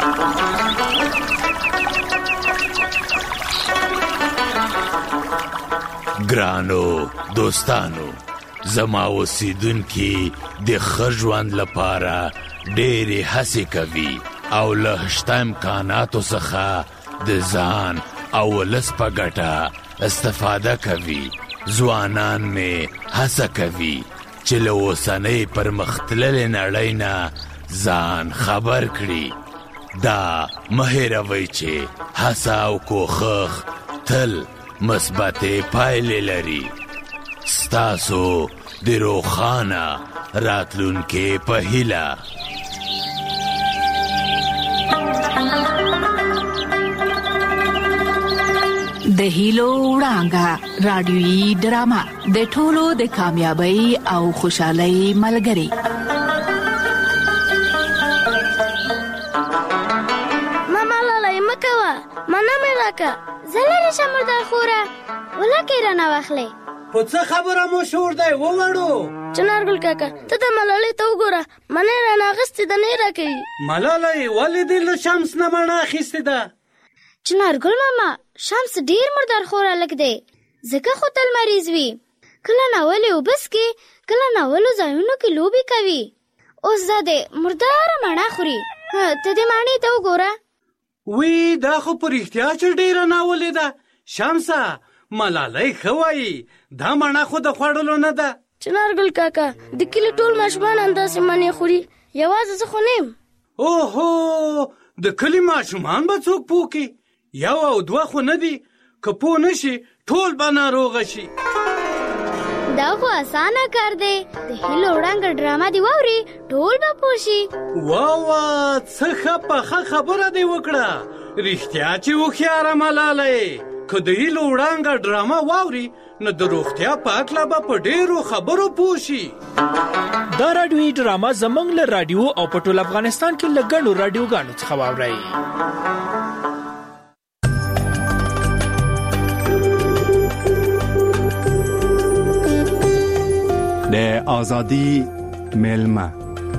ګرانو دوستانو زما اوسیدونکي د ښه ژوند لپاره ډېرې هڅې کوي او له شته امکاناتو څخه د ځان او ولس په ګټه استفاده کوي. ځوانان مې هڅه کوي چې له اوسنۍ پرمختللې نړۍ نه ځان خبر کړي. دا مهیروي چې هڅه او کوښښ تل مثبتې پایلې لري. ستاسو د روښانه راتلونکي په هیله. د هیلو وړانګه رادیويي ډرامه د ټولو د کامیابی او خوشحالۍ ملګری. ماما لاله مکوا منه مې راکا زلره شمردار خوره ولکه رانه واخلې. په څه خبره مو شور دی ووړو؟ چنارګل کاکا ته د ملالۍ ته وګوره منه رانه غستې د نه راکې. ملالۍ ولې د شمس نه منه اخیستې ده؟ چنارګل ماما شمس ډیر مردار خوره لګ دی ځکه خو تل مریض وي. کله ناولې وبس کې کله ناولو ځایونو کې لوبي کوي. اوس زده مردار مڼه خوري. ته دې مڼې ته وګوره. وی دا خو په رښتیا چې ډیره ناولې ده. شمسه ملالۍ ښه وایي دا مڼه خو د خوړلو نه ده. چنارګل کاکا د کلي ټول ماشومان همداسې مڼې خوري یوازې زه خو نه یم. اوهو د کلي ماشومان به څوک پوه کړي؟ یو او دوه خو نه دي. که پوه نه شي ټول به ناروغه شي. دا خو اسانه کار دی. د هیلو وړانګه ډرامه دی واوري ټول به پوه شي. واوا څه ښه پخه خبره دی وکړه. رښتیا چې هوښیاره ملالۍ که د هیلو وړانګه ډرامه واوري نو د روغتیا په هکله به په ډېرو خبرو پوه شي. دا راډیوي ډرامه زموږ له راډیو او په ټول افغانستان کې له ګڼو راډیوګانو څخه واورئ. د آزادی میلمه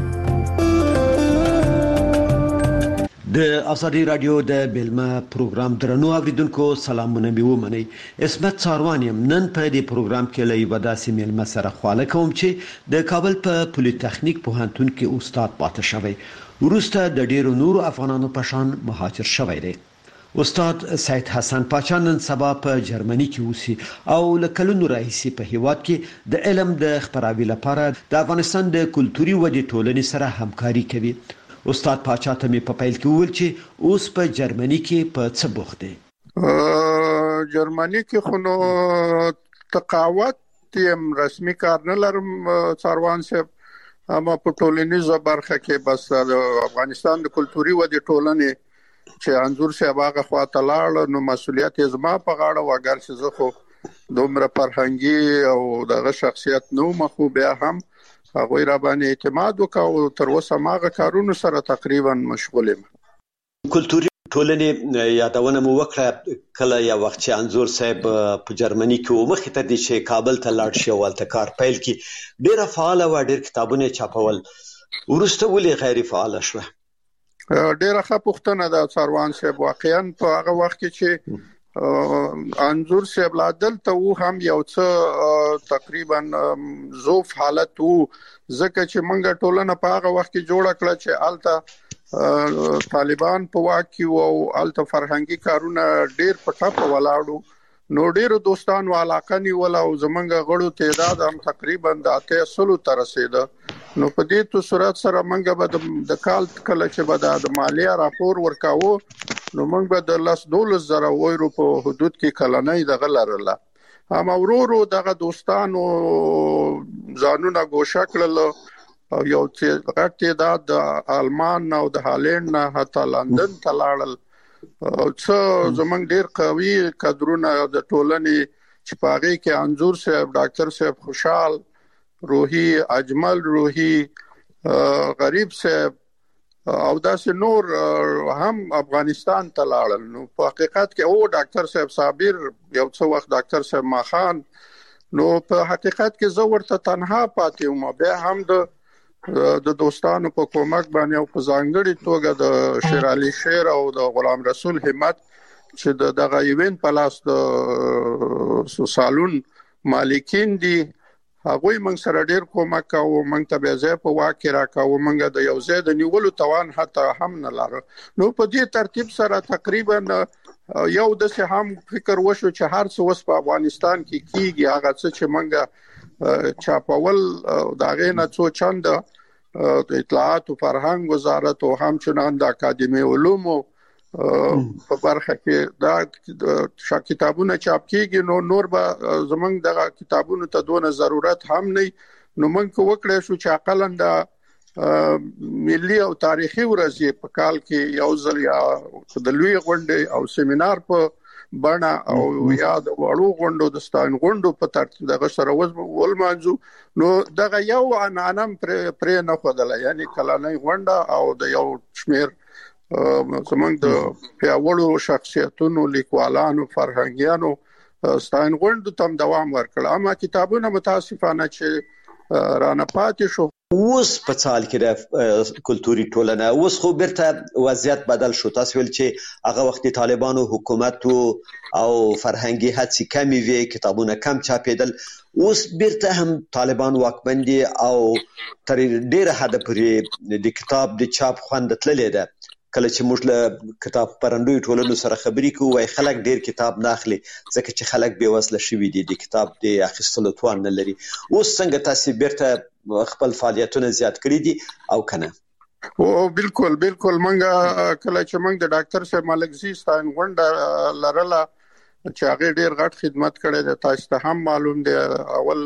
د آزادی رادیو د بیلمه پروګرام درنو اوریدونکو سلامونه مې ومنئ. عصمت څاروان یم. نن په دې پروګرام کې له یوه داسې میلمه سره خواله کوم چې د کابل په پولیتخنیک پوهنتون کې استاد پاتې شوی، وروسته د ډیرو نورو افغانانو په شان مهاجر شوی دی. استاد سید حسن پاچا نن سبا په جرمني کې اوسي او له کلونو راهیسې په هیواد کې د علم د خپراوي لپاره د افغانستان د کلتوري ودې ټولنې سره همکاري کوي. استاد پاچا ته مې په پیل کې وویل چې اوس په جرمني کې په څه بوخت دی. جرمني کې خو نو تقاوت یم رسمي کار نه لرم څاروان صاحب، اما په ټولنیزه برخه کې بس د افغانستان د کلتوري ودې ټولنې چې انځور صاحب هغه خواته لاړ نو مسؤلیت یې زما په غاړه و. اگر چې زه خو دومره فرهنګي او دغه شخصیت نه وم خو بیا هم هغوی را باندې اعتماد وکړ او تر اوسه هماغه کارونو سره تقریبا مشغول یم. کلتوري ټولنې یادونه مو وکړه کله یو وخت چې انځور صاحب په جرمني کې و مخې ته دی چې کابل ته لاړ شي او هلته کار پیل کړي. ډېره فعاله وه، ډېر کتابونه یې چاپول. وروسته ولې غیر فعاله شوه؟ ډیره ښه پوښتنه ده څاروان صاحب. واقعا په هغه وخت کې چې انځور صاحب لا دلته و هم یو څه تقریبا ضعف حالت وو، ځکه چې موږ ټولنه په هغه وخت کې جوړه کړه چې الته طالبان په واک کې وو او الته فرهنګي کارونه ډیر په ټاپه ولاړو. نو ډیرو دوستانو علاقه نیوله او زمونږ غړو تعداد هم تقریبا د اتیا سلو ته رسیده. نو په دې تو صورت سره موږ به د کال کله چې به د مالیه راپور ورکاوه نو موږ به د لس دولس زره یورو په حدود کې کلنۍ دغه لرله. اما ورورو دغه دوستانو ځانونه ګوښه کړل او یو غټ تعداد د آلمان او د هالند نه حتی لندن ته لاړل. څه زمونږ ډیر قوي کادرونه د ټولنې چې په هغې کې انځور صاحب، ډاکټر صاحب خوشحال روحي، اجمل روحي، غریب صاحب او داسې نور هم افغانستان ته لاړل. نو په حقیقت کې او ډاکټر صاحب صابر یو څه وخت ډاکټر صاحب ماخان. نو په حقیقت کې زه ورته تنها پاتې وم. بیا هم د د دوستانو په کومک باندې او په ځانګړي توګه د شیر علي شیر او د غلام رسول همت چې دغه ایونت په لاس د سالون مالکین دي هغوی موږ سره ډیر کومک کوو. موږ ته به ځای په واک کې راکاوه. موږ د یو ځای د نیولو توان حتی هم نه لرو. نو په دې ترتیب سره تقریبا یو داسې هم فکر وشو چې هر څه اوس په افغانستان کې کیږي هغه څه چې موږ چاپول د هغې نه څو چنده د اطلاعات او فرهنګ وزارت او همچنان د اکاډمي علومو په برخه کې دا کتابونه چاپ کیږي نو نور به زمونږ د کتابونو ته دونه ضرورت هم نه نو موږ وکړې شو چې اقلن د ملي او تاریخي ورځې په کال کې یو ځل یا د لوی غونډې او سیمینار په بنا او یا د وړو غونډو د ستاین غونډو په ترتیب دغه سره ولمانځو نو دغه یو عنعنم پر نه خدل یعنی کلانې غونډه او د یو شمیر زمونږ د پیاوړو شخصیتونو لیکوالانو فرهنګیانو ستاین غونډو تم دوام ورکړ اما کتابونه متاسفانه چې رانه پاتې شو اوس په څال کې د کلتوري ټولنه اوس خو بیرته وضعیت بدل شو تاسو ول چې هغه وخت طالبانو حکومت او فرهنګي هڅې کمی وی کتابونه کم چاپېدل اوس بیرته هم طالبان واکمندي او تر ډیره حد پورې د کتاب د چاپ خوند تللې ده کله چې موږ له کتاب پرندوی ټولنو سره خبرې کوو وای خلک ډیر کتاب نه اخلي ځکه چې خلک بې وسله شوي دي د کتاب د اخیستلو توان نه لري اوس څنګه تاسو بیرته خپل فعالیتونه زیات کړی دي او کنه او بالکل بالکل منګه کله چې منګ د ډاکټر صاحب ملکزي ستاین غونډه لرله چې هغه ډیر غټ خدمت کړی دی تاسو ته هم معلوم دی اول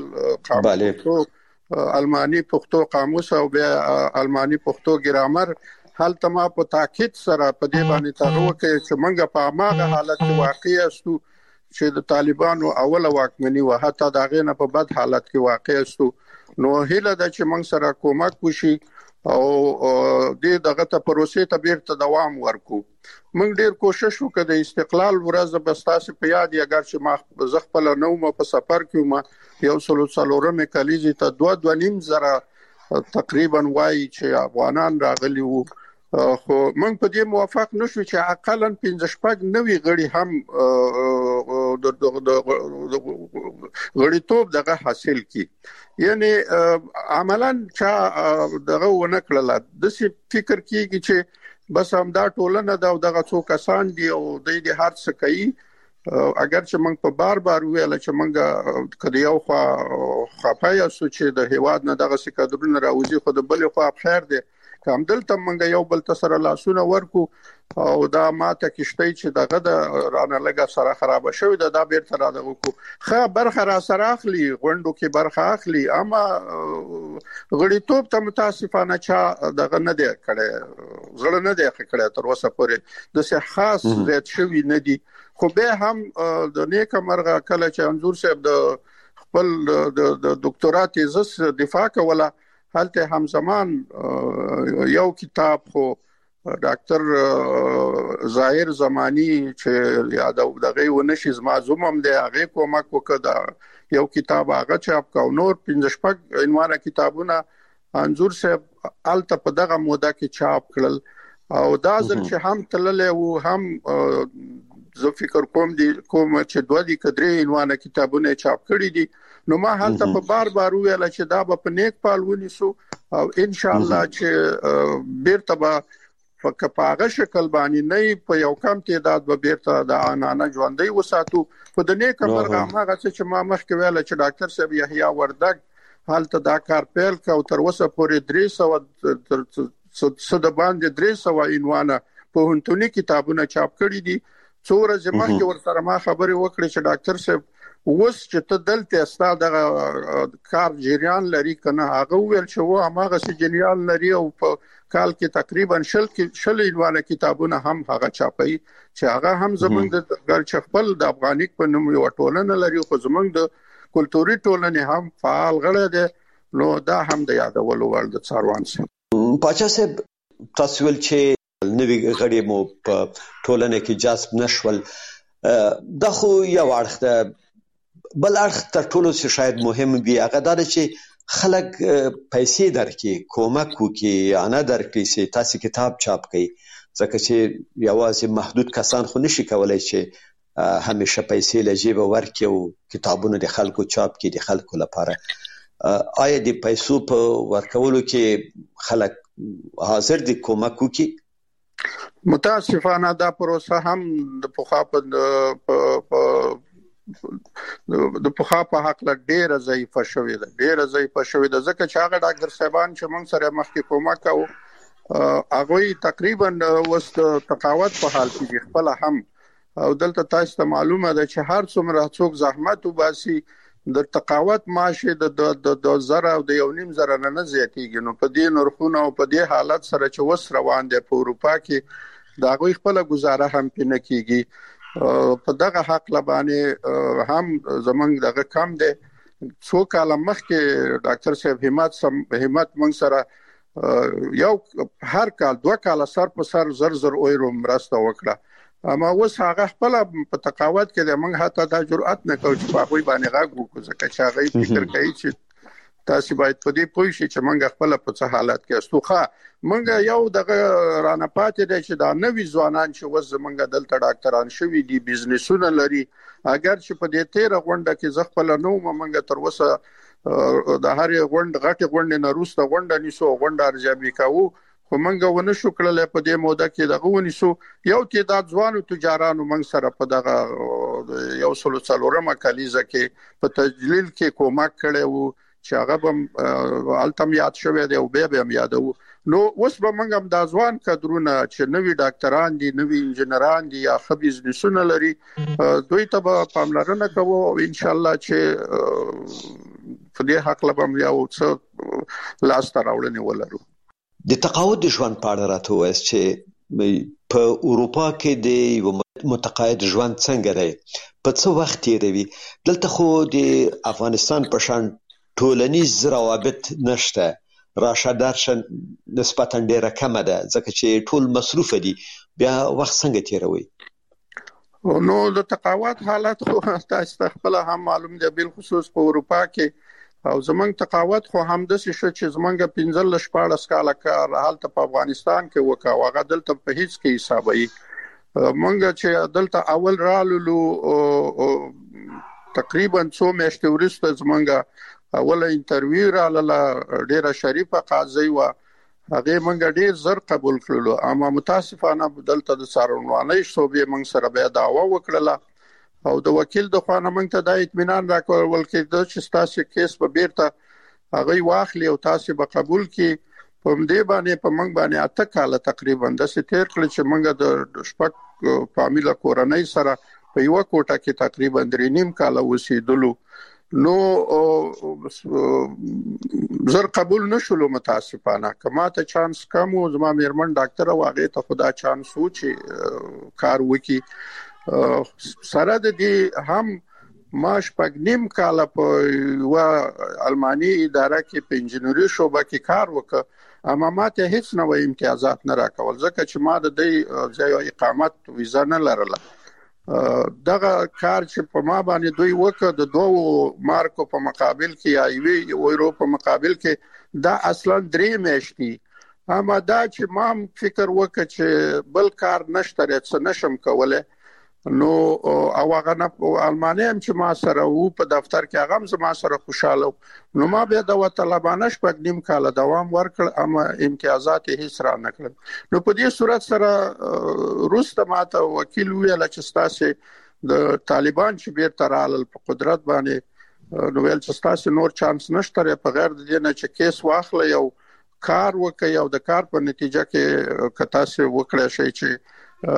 قاموس المانی پښتو قاموس او بیا المانی پښتو ګرامر حالت ما په تاکید سره په دې باندې تاغو کې چې منګه په ماغه حالت کې واقع استو چې د طالبانو اوله واکمني و حتی دا غینه په بد حالت کې واقع استو نو هله د چې موږ سره کومک وشي او د دغه ته پروسې ته بیرته دوام ورکو موږ ډیر کوشش وکړو د استقلال ورځ به تاسو په یاد یې اگر چې ما زغپل نو ما په سفر کې ما یو سلو څلورمه کلیزي ته دوه دوه نیم زره تقریبا وای چې افغانان راغلي وو خو موږ په دې موافق نشو چې اقلا پنځه شپږ نوي غړي هم د غړیتوب دغه حاصل کی یعنی عملاً چې دغه ونه کړل د سی فکر کیږي چې بس هم دا ټولنه دا دغه څو کسان دي او د دې هر څه کوي اگر چې موږ په بار بار ویل چې موږ کدی یو خو خپای اسو چې د هیواد نه دغه سکادرونه راوځي خو د بل خو خیر دی کوم دلته موږ یو بل تسره لاسونه ورکو او دا ماته کېشتي چې دغه د رانه لګه سره خراب شوی دا د بیرته را دغه کو خه برخه را سره اخلي غونډو کې برخه اخلي اما غړیتوب ته متاسفانه چا دغه نه دی کړي زړه نه دی کړي تر اوسه پورې د څه خاص زیات شوی نه دی خو به هم د نیک مرغه کله چې انزور صاحب د خپل د ډاکټرا تیزس دفاع کوله حالته همزمان یو کتاب خو ډاکټر ظاهر زمانی چې یادو دغه ونشي زما زومم دی هغه کومک وکړه یو کتاب هغه چاپ کا نور پنځه شپږ عنوانه کتابونه انزور صاحب الته په دغه موده کې چاپ کړل او دا ځل چې هم تللې وو هم زه فکر کوم دي کوم چې دوه دي کډري عنوانه کتابونه چاپ کړي دي نو ما حالت په بار بار ویل چې دا په نیک پالونی سو او ان شاء الله چې بیرته به فکپاغه شکل باندې نه په یو کم تعداد به بیرته د انانه ژوندۍ وساتو په د نیک مرغه هغه چې ما مخکې ویل چې ډاکټر صاحب یحیی وردګ حالت دا کار پیل کا او تر اوسه پورې درې سو صد باندې درې سو عنوانه په هنتونی کتابونه چاپ کړي دي څوره زما کې ورسره ما خبرې وکړې چې ډاکټر صاحب اوس چې ته دلته استاد دغه کار جریان لري کنه هغه ویل چې و هغه سي جریان لري او په کال کې تقریبا شل کې شل عنوانه کتابونه هم هغه چاپي چې هغه هم زمونږ د ګل خپل د افغانیک په نوم یو ټولنه لري خو زمونږ د کلتوري ټولنې هم فعال غړي دي نو دا هم د یادولو وړ د څاروان سي پاچا صاحب تاسو ول چې نوی غړي مو په ټولنه کې جذب نشول دا خو یو اړخ بل اړخ تر ټولو څه شاید مهم وي هغه دا چې خلک پیسې درکې کومک وکي انا درکې چې تاسو کتاب چاپ کړئ ځکه چې یوازې محدود کسان خو نشي کولای چې همیشه پیسې لجیب ورکړي او کتابونه د خلکو چاپ کړي د خلکو لپاره آیا د پیسو په ورکولو کې خلک حاضر دي کومک وکي متاسفانه دا پروسه هم د پخوا په د پخوا په حق له ډیره ضعیفه شوې ده ډیره ضعیفه شوې ده ځکه چې هغه ډاکټر صاحبان چې موږ سره مخکې کومک کوو هغه تقریبا اوس د تقاعد په حال کې خپل هم او دلته تاسو ته معلومه ده چې هر څومره څوک زحمت وباسي د تقاعد معاش د د زره او د یو نیم زره نه زیاتېږي نو په دې نرخونو او په دې حالت سره چې وس روان دي په اروپا کې دا غوي خپل گزاره هم پینه کیږي په دغه حق لبانه هم زمنګ دغه کم دي څو کال مخکې ډاکټر صاحب همت سم همت مونږ سره یو هر کال دوه کال سر په سر زر زر اورو مرسته وکړه اما اوس هغه خپل په تقاعد کې د موږ حتی د جرأت نه کوي چې په غوي باندې غاګو کو ځکه چې هغه فکر کوي چې تاسو باید په دې پوه شئ چې موږ خپل په څه حالت کې استوخه موږ یو دغه رانه پاتې دی چې دا نوې ځوانان چې وز موږ دلته ډاکټران شوي دي بزنسونه لري اگر چې په دې تیر غونډه کې ځ خپل نو موږ تر وسه د هر غونډ غټ غونډه نه روسته غونډه نیسو غونډه ارزیابي کوو خو موږ ونه شو کړل په دې موده کې دغه ونیسو یو تعداد ځوانو تجارانو موږ سره په دغه یو سلو څلورمه کلیزه کې په تجلیل کې کومک کړو چې هغه هم التم یاد شوی دی او به هم یادو نو اوس به موږ هم د ځوان کډرونه چې نوی ډاکټران دي نوی انجنیران دي یا خبيز نسونه لري دوی ته به پاملرنه کوو او ان شاء الله چې په دې حق لبم یو څه لاس ته راوړنې ولرو د تقاعد ژوند په اړه راته وایي چې په اروپا کې د متقاعد ژوند څنګه دی په څه وخت تیروي دلته خو د افغانستان په شان ټولنیز روابط نشته راشه درشه نسبتا ډیره کمه ده ځکه چې ټول مصروف دي بیا وخت څنګه تیروي نو د تقاعد حالت خو تاسو ته خپل هم معلوم دی بل خصوص په اروپا کې او زمونږ تقاعد خو هم د څه چې زمونږ پنځل شپاړس کاله کار حالت په افغانستان کې وکاو هغه دلته په هیڅ کې حسابي مونږ چې دلته اول رالو تقریبا څو میاشتې وروسته زمونږ اوله انټرویو را لاله ډیره شریفه قاضي و هغه مونږ ډیر زر قبول کړلو اما متاسفانه دلته د څارنوالۍ شوبې مونږ سره به دعوا وکړه او د وکیل د خوانه مونږ ته د اطمینان راکول کې د چې تاسو کیس په بیرته هغه واخلي او تاسو به قبول کړي په دې باندې په مونږ باندې اته کال تقریبا د ستیر کړل چې مونږ د شپږ فامیل کورنۍ سره په یو کوټه کې تقریبا درې نیم کال وسیدلو نو زر قبول نشولو متاسفانه کما ته چانس کم او زما میرمن ډاکټر واغې ته خدا چانس و چې کار وکي سره د دې هم ماش پګنیم کال په و الماني اداره کې په انجنیری شوبه کې کار وکړ اما ماته هیڅ نوې امتیازات نه راکول ځکه چې ما د دې ځای اقامت ویزا نه لرله دغه کار چې په ما باندې دوی وکړ د دوه مارکو په مقابل کې یا یوې یورو په مقابل کې دا اصلا درې میاشتې اما دا چې ما فکر وکړ چې بل کار نشته رڅ نشم کوله نو او هغه نه الماني هم چې ما سره وو په دفتر کې هغه هم ما سره خوشاله نو ما به د طالبانه شپږ نیم کال دوام ورکړ اما امتیازات هیڅ را نه کړل نو په دې صورت سره روسته ماته وکیل ویل چې تاسو د طالبان چې بیرته رالل په قدرت باندې نو ویل چې تاسو نور چانس نشته په غیر د دې نه چې کیس واخلې یو کار وکي او د کار په نتیجه کې کتا سه وکړی شي چې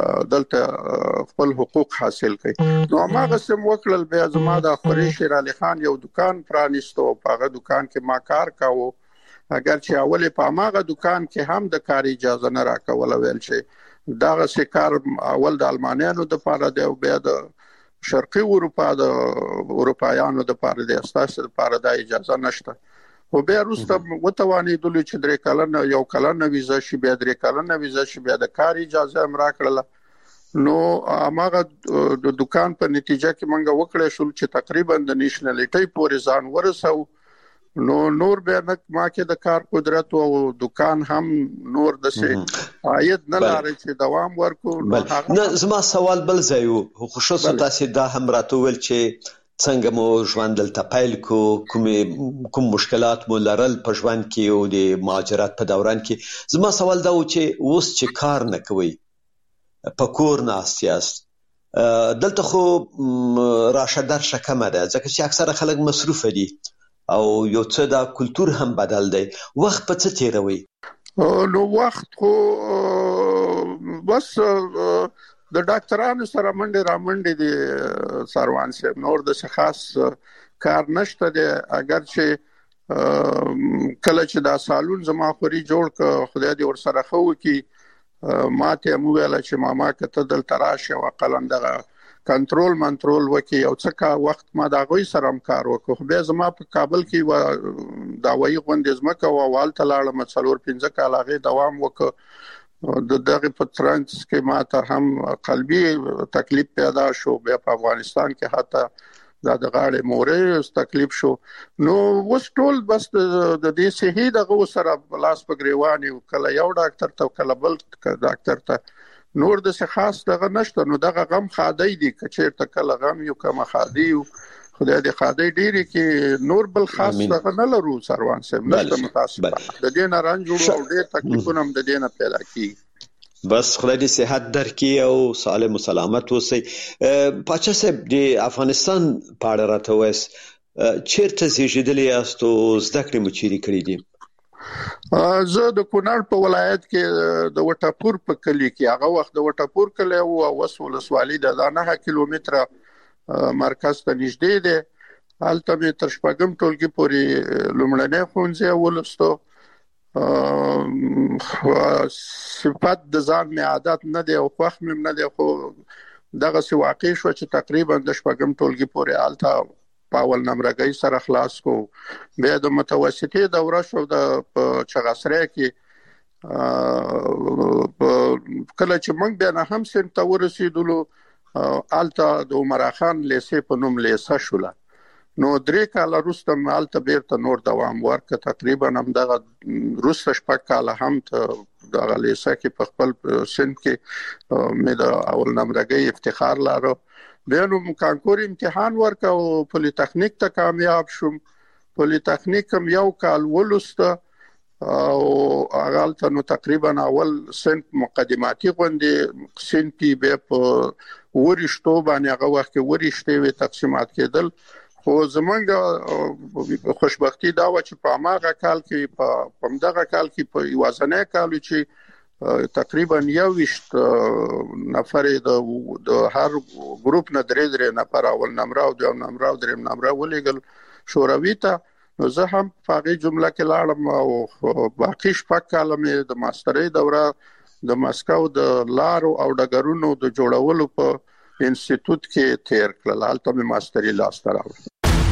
دلته خپل حقوق حاصل کړي نو هغه سم وکړل بیا زما د خوري شیر علي خان یو دکان پرانیستو په هغه دکان کې ما کار کاوه اگر چې اول په هغه دکان کې هم د کار اجازه نه راکول ویل شي دا څه کار اول د المانیانو د پاره دی او بیا د شرقي اروپا د اروپایانو د پاره دی اساسه د پاره د اجازه نشته او بیا روسته وتوانی دلو چې درې کلن یو کلن ویزا شي بیا درې کلن ویزا شي بیا د کار اجازه هم راکړله نو هغه د دکان په نتیجه کې مونږ وکړې شو چې تقریبا د نېشنلټي پورې ځان ورسو نو نور به ما کې د کار قدرت او دکان هم نور د سه عاید نه لري چې دوام ورکو نه زما سوال بل ځای وو خصوصا تاسو دا هم راته ول چې څنګه مو ژوند دلته پیل کو کوم کوم مشکلات مو لرل په ژوند کې او د مهاجرت په دوران کې زما سوال دا و چې اوس چې کار نه کوي په کور نه اساس دلته خو راشه درشه کمه ده ځکه چې اکثره خلک مصروف دي او یو څه د کلچر هم بدل دی. وخت په څه تیروي؟ نو وخت خو بس د ډاکټرانو سره منډه را منډه دي سروان صاحب، نور د خاص کار نشته دی. اگر چې کله چې دا سالون زما خوري جوړ ک خدای دې ور سره خو کی ماته مو ویل چې ماما کته دل تراشه او قلندغه کنټرول منټرول وکي او څه کا وخت ما دا غوي سره کار وکړو. خو به زما په کابل کې و دا وایي غونډې زما کا وال تلاړه څلور پنځه کال هغه دوام وکړ. د دغه په ترانس کې ما ته هم قلبي تکلیف پیدا شو، بیا په افغانستان کې حتی دا د غاړې مورې تکلیف شو. نو وس ټول بس د دې صحي دغه سره لاس په گریوان او کله یو ډاکټر ته کله بل ډاکټر ته نور د خاص دغه نشته. نو دغه غم خادي دي کچیر ته کله غم یو کما خادي خدای دې خادي ډیری کې نور بل خاص دغه نه لرو سروان صاحب نشته متاسف د دې نه رنج او ډېر تکلیفونه هم د دې نه پیدا کیږي. بس خدای دې صحت درکړي او سالم و سلامت اوسئ. پاچا صاحب د افغانستان په اړه راته وایي چیرته زیږیدلی یاست او زده کړې مو چیرې کړې دي؟ زه د کونړ په ولایت کې د وټاپور په کلی کې هغه وخت د وټاپور کلی او وس ولسوالۍ د نه کیلومتره مرکز ته نږدې دی. هلته مې تر شپږم ټولګي پورې لومړنی ښوونځی ولوستو. صفات د ځان می عادت نه دی او خوښ مې نه دی، خو دغه سی واقع شو چې تقریبا د شپږم ټولګي پورې هلته پاول نمرګي سره خلاص کو. بیا د متوسطې دوره شو د چغسرې کې کله چې موږ بیا نه هم سن ته ورسېدلو الته د عمر خان لیسې په نوم لیسه شوله. نو درې کاله وروسته مالته بیرته نور دوام ورک تقریبا هم دغه روسه شپږ کاله هم ته دغه لیسه کې په خپل سن کې مې د اول نمرګي افتخار لاره. بیا نو کانکور امتحان ورک او پولی تخنیک ته کامیاب شوم. پولی تخنیک هم یو کال ولسته او هغه ته نو تقریبا اول سن مقدماتي غونډې سن کې به په ورشتو باندې هغه وخت کې ورشته وي تقسیمات کېدل. خو زمونږ خوشبختی دا و چې په هغه کال کې په همدغه کال کې په یوازنه کال چې تقریبا یوویشت نفر د هر ګروپ نه درې درې نفر اول نمره او دویم نمره او دریم نمره ولېګل شوروي ته. نو زه هم په هغه جمله کې لاړم او باقي شپږ کاله مې د ماسترۍ دوره د مسکو د لارو او ډګرونو د جوړولو په انسټیټیوټ کې تیر کړل. هلته مې ماستري لاسته راوړه.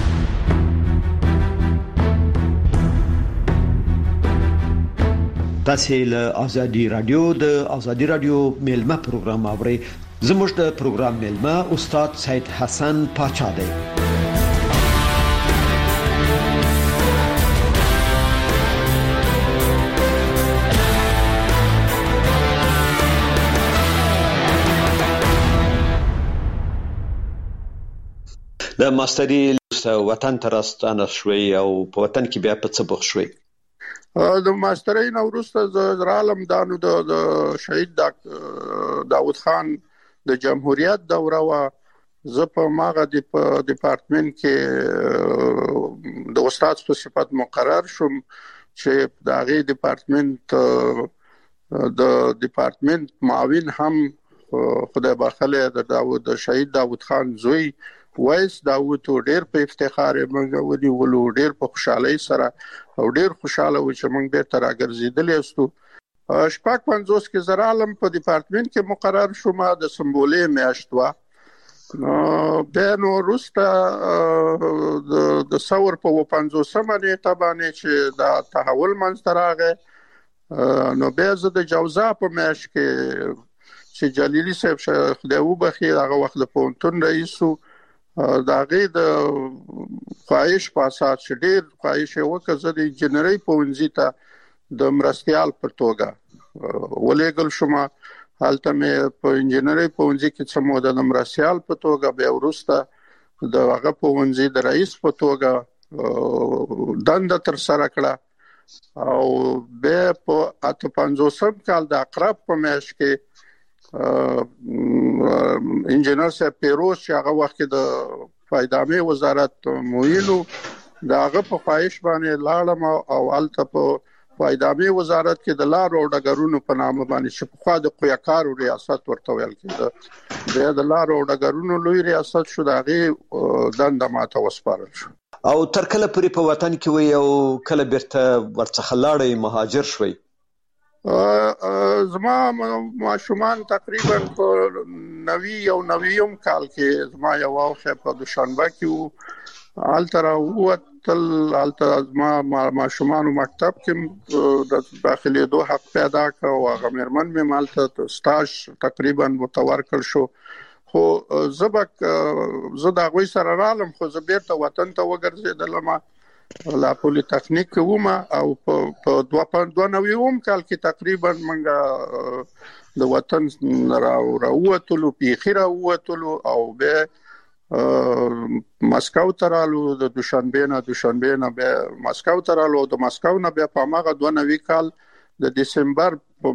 تاسو له ازادي رادیو د ازادي رادیو میلمه پروګرام اورئ. زموږ د پروګرام میلمه استاد سید حسن پاچا دی. د ماستري وطن ترستانه شوي او په وطن کې بیا په څه بوخ شوي؟ د ماسترۍ نو وروسته د عالم دانو د شهید داود خان د جمهوریت دوره وا. زه په ماغه د ډپارټمنټ کې د استاد په صفت مقرر شوم چې د هغه ډپارټمنټ د ډپارټمنټ معاون هم خدای بخله د داود د شهید داود خان زوی وایس داوود ډېر په افتخار موږ ودی ولو ډېر په خوشحالي سره او ډېر خوشاله و چې موږ به تر راګرځیدل یستو. شپږ پنځوس کې زرالم په ډپارټمنټ کې مقرر شوم د سمبولې میاشتوا. بیا نو وروسته د ثور په پنځوسمه نیټه باندې چې دا تحول منځته راغی نو بیا زه د جوزا په میاشت کې چې جلیلی صاحب خدای وبخي هغه وخت د پونتون رئیسو دا غي د خواهش په اساس چې ډېر خواهش وکړ زه د انجنیری پونځي ته د مرستيال پر توګه ولېګل شوم. حالته مې په انجنیری پونځي کې څه موده د مرستيال په توګه بیا ورسته د هغه پونځي د رئیس په توګه دنده تر سره کړه او بیا په اته پنځوسم کال د اقرب په میاشت کې انجینر صاحب پیروز چې هغه وخت د فایدامې وزارت مویلو داغه په خواهش باندې لاړم او الته په فایدامې وزارت کې د لارو او ډګرونو په نامه باندې چې په خوا د قویاکارو ریاست ورته ویل کېده د لارو او ډګرونو لوی ریاست شو داغه دنده ماته وسپارل شو. او تر کله پورې په وطن کې وي او کله بیرته ورڅخه لاړې مهاجر شوي؟ زما ماشومان تقریبا په نوي او نویم کال کې زما یو وخت په دوشنبه کې وو الترا وتل التر زما ماشومان مکتب کې د داخلي دوه حق پیدا کا او هغه مرمن مې مالته سټاج تقریبا متورکل شو خو زبک زدا غوي سره رالم خو زبیرته وطن ته وګرځیدلم لا پولی تخنیک ومه او په دوه دوه نویم کال کې تقریبا منګه د وطن راو راوتلو پیخره وتلو او به مسکو ترالو د دوشنبه نه دوشنبه نه به مسکو ترالو د مسکو نه به په ماغه دوه نوي کال د دسمبر په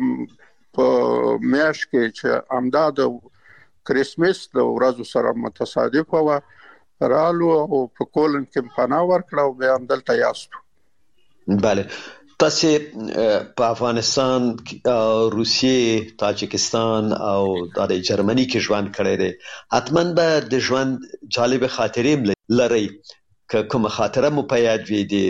میاشت کې چې امداد کریسمس د ورځو سره متصادف و رالو او په کولن کې پناه ورکړه او به هم دلته یاستو. بله تاسو په افغانستان روسیې تاجکستان او د جرمني کې ژوند کړی دی حتما به د ژوند جالب خاطرې لري که کوم خاطره مو په یاد وي د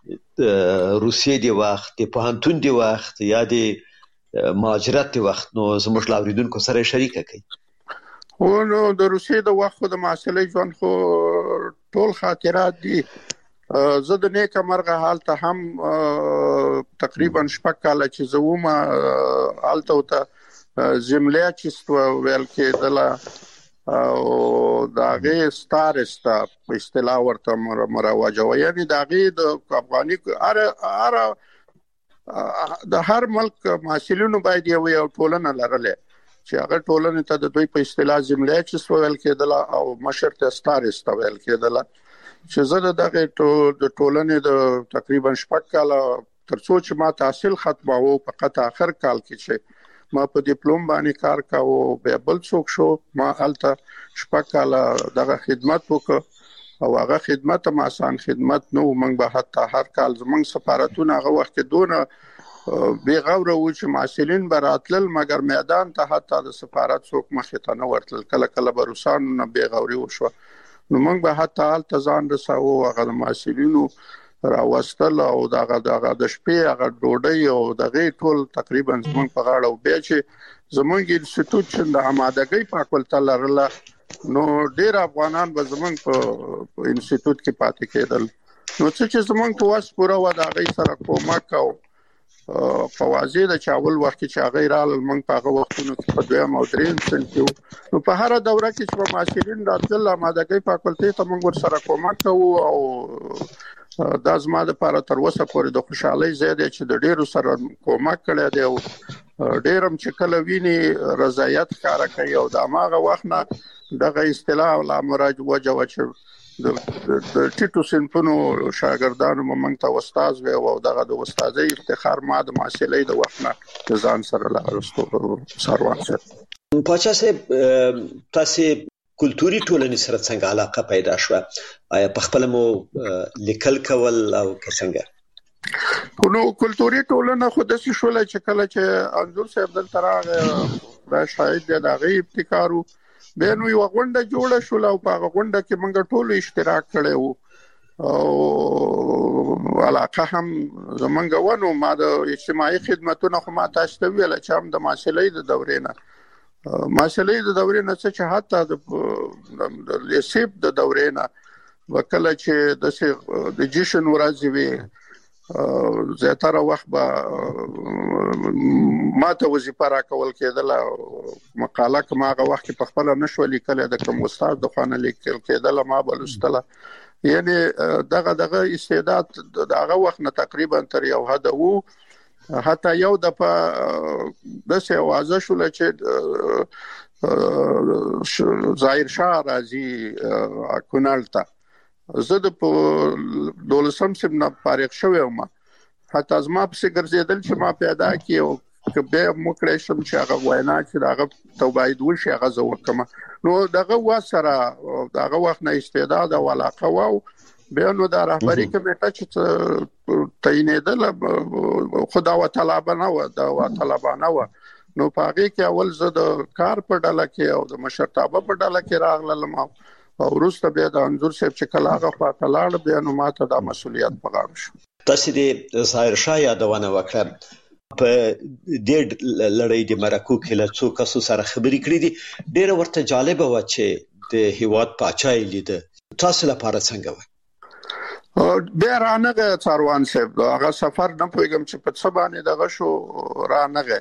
روسیې دی وخت د پوهنتون دی وخت یا د مهاجرت دی وخت نو زموږ لاوریدونکو سره شریک کړئ. او نو د روسیې د وخت د معاصلې ژوند خو ټول خاطرات دي. زه د نیکه مرغه حالته هم تقریبا شپږ کاله چې زومه حالته ته زملیا چې ویل کېدل او داغه ستارستا په اصطلاح ورته مروجه وي یعنی داغه د افغاني ار ار د هر ملک مسؤلینو باید یو یو ټولنه لرله چې هغه ټولنه ته د دوی په اصطلاح زملیا چې ویل کېدل او مشر ته ستارستا ویل کېدل چې زه دغه د ټولنې د تقریبا شپږ کاله ترڅو چې ما تحصیل ختمه وو په قطع اخر کال کې چې ما په ډیپلوم باندې کار کاوه به بل څوک شو ما الته شپږ کاله دغه خدمت وکړ او هغه خدمت ما آسان خدمت نو موږ به حتی هر کال زموږ سفارتونه هغه وخت دونه بے غوره و چې مسؤلین براتل مګر میدان ته حتی د سفارت څوک مخې ته نه ورتل کله کله به روسانو نه بے غوري وشو نو موږ به حتی حال تزان رساو هغه مسؤلینو راوستل او دغه دغه د شپې هغه ډوډۍ او دغه ټول تقریبا زموږ په غاړه او به چې زموږ انسټیټیوټ چې د آمادګۍ په خپل لرله نو ډیر افغانان به زموږ په انسټیټیوټ کې پاتې کېدل نو چې زموږ په واس پوره و دغه سره کومک او فوازې د چاول وخت چې هغه رال موږ په هغه وختونو کې په دویم او دریم سن کې نو په هر دوره کې چې معاشرین راتل آمادګۍ په خپل ته موږ ور سره کومک کوو او دا زما د لپاره تر اوسه پورې د خوشحالۍ زیاده چې د ډیرو سره کومک کړی دی او ډیرم چې کله ویني رضایت ښکار کوي او د ماغه وخت نه دغه اصطلاح لا مراج وجه وچ د ټیټو سنفونو شاګردانو موږ ته استاد و او دغه د استادۍ افتخار ما د معاصلې د وخت نه ځان سره لارستو سروان سره. پاچا صاحب تاسو کلتوري ټولنې سره څنګه علاقه پیدا شوه آیا په خپل مو لیکل کول او څنګه؟ نو کلتوري ټولنه خو د څه شول چې کله چې انځور صاحب دل تراغه را شاید دغه ابتکارو به نو یو غونډه جوړه شول او په غونډه کې موږ ټول اشتراک کړو او علاقه هم زمونږ ونه ما د اجتماعي خدماتونو خو ما تاسو ته ویل چې هم د معاشلې د دورې نه معاشلې د دورې نه چې حتی د لیسیب د دورې نه وکړه چې د د جشن ورځې وي زیاتره وخت به ما ته وظیفه راکول کېدل مقاله کومه هغه وخت په خپل نشو لیکل د کوم استاد د خانه لیکل کېدل ما بلستله یعنی دغه دغه استعداد دغه وخت نه تقریبا تر یو حد وو حتی یو د په دسه اوازه شول چې ظاهر شاه راځي کونالتا زه د دولسم سم نه فارغ شوم حتی از ما په ګرځیدل چې ما پیدا کیو به موکړې شم چې هغه وینا چې هغه توباید وشي هغه زه وکم نو دغه وسره دغه وخت نه استعداد او علاقه وو به نو د رهبری کمیټه چې تعینېدل خدا وتعالى نه و دا وتعالى نه و نو پاګه کې اول زه د کار په ډله کې او د مشرتابه په ډله کې راغلم او وروسته بیا د انځور صاحب چې کلاغه خواته لاړ بیا نو ماته د مسولیت په غاړه شو. تاسو د ظاهر شاه یادونه وکړه په دې لړۍ د مرکو کې له څو کسو سره خبرې کړې دي ډېر ورته جالب و چې د هیواد پاچای لید تاسو لپاره څنګه و بیا رانغه څاروان صاحب هغه سفر نه پوهیږم چې په څه باندې دغه شو رانغه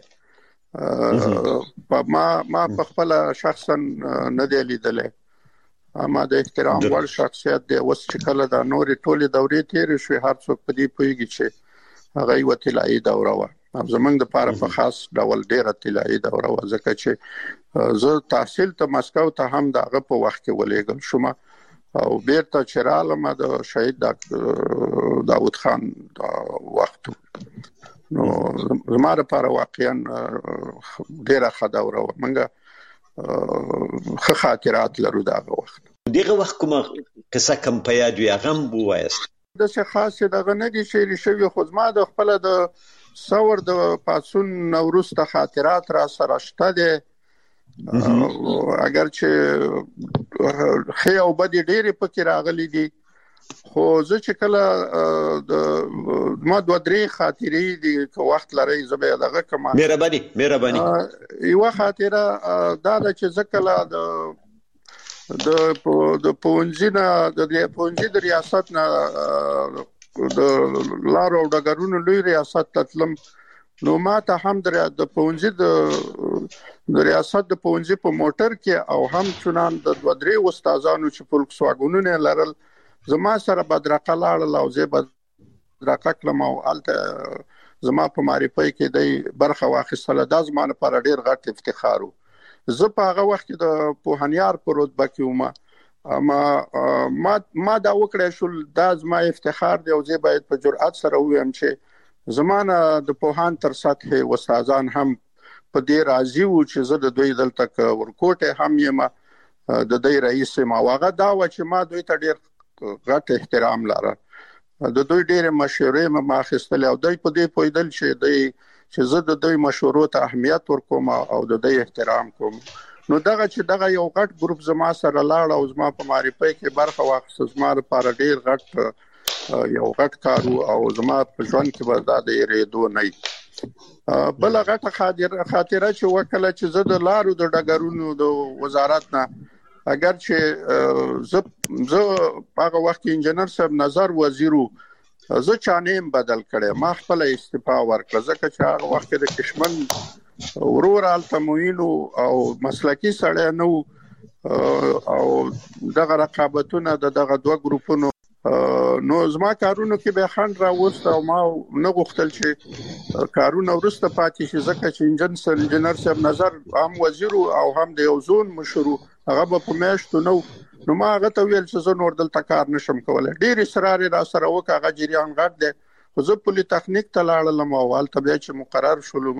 ما ما په خپل شخصا نه دی لیدلې اما د احترام وړ شخصیت دی اوس چې کله د نورې ټولې دورې تیرې شوې هر څوک په دې پوهیږي چې هغه یو طلایي دوره و زمونږ د پاره په خاص ډول ډېره طلایي دوره و ځکه چې زه تحصیل ته مسکو ته هم دغه په وخت کې ولېږل شوم او بیرته چې رالم د شهید داود خان وخت نو زما لپاره واقعا ډېره ښه دوره و موږ خه خاطرات لرو دغه وخت دغه وخت کومه قصه کم په یاد وي هغه وایست د څه خاص دغه نه دي شعر شوی خو زما د خپل د څور د پاسون نوروز ته خاطرات را سره شته دي اگر چې خې او بد ډېرې پکې راغلي دي خو زه چې کله د ما دوه درې خاطرې دي که وخت لري زه به دغه کوم مهرباني مهرباني یو خاطره دا چې زه کله د د د پونځینا د پونځي د ریاست نه د لارو او ډګرونو لوی ریاست تطلم نو ما ته هم د پونځي د د ریاست د پونځي په موټر کې او هم چنان د دوه درې استادانو چې فولکس واګونونه لرل زما سره بدرقه لاړل او زه بدرقه کلم او الته زما په معرفي کې د برخه واخیستل د زمانه پر ډیر غټ افتخار وو زه په هغه وخت د پوهنیار په رتبه کې وم اما ما ما دا وکړې شو د زما افتخار دی او زه باید په جرأت سره وایم چې زمانه د پوهان تر سطح استادان هم په دې راضي وو چې زه د دوی دلته ورکوټه هم یم د دوی رئیس ما واغه دا و چې ما دوی ته ډیر غټ احترام لاره د دوی ډېر مشورې ما اخیستل او دوی په دې پویدل چې دوی چې زه د دوی مشورو ته اهمیت ورکوم او د دوی احترام کوم نو دغه چې دغه یو غټ ګروپ زما سره لاړ او زما په معرفي کې برخه واخیست زما لپاره ډېر غټ یو غټ کار او زما په ژوند کې به دا د ریدو نه بل غټه خاطره چې وکړه چې زه د لارو د ډګرونو د وزارت نه اگر چې زه زه هغه وخت انجنیر صاحب نظر وزیرو زه چانیم بدل کړم ما خپل استعفا ورکړه ځکه چې هغه وخت د کشمن ورور التموینو او مسلکی سړی نو او دغه رقابتونه دغه دوه ګروپونو نو زما کارونو کې به خند راوست او ما نه غوښتل چې کارونه ورسته پاتې شي ځکه چې انجن سر انجنیر صاحب نظر هم وزیر او هم د یو زون مشرو هغه په میاشتو نو نو ما هغه ته ویل چې زه نور دلته کار نشم کولای ډیر اصرار را سره وکړ هغه جریان غټ دی خو زه پولی تخنیک ته لاړم او حالت بیا چې مقرر شولم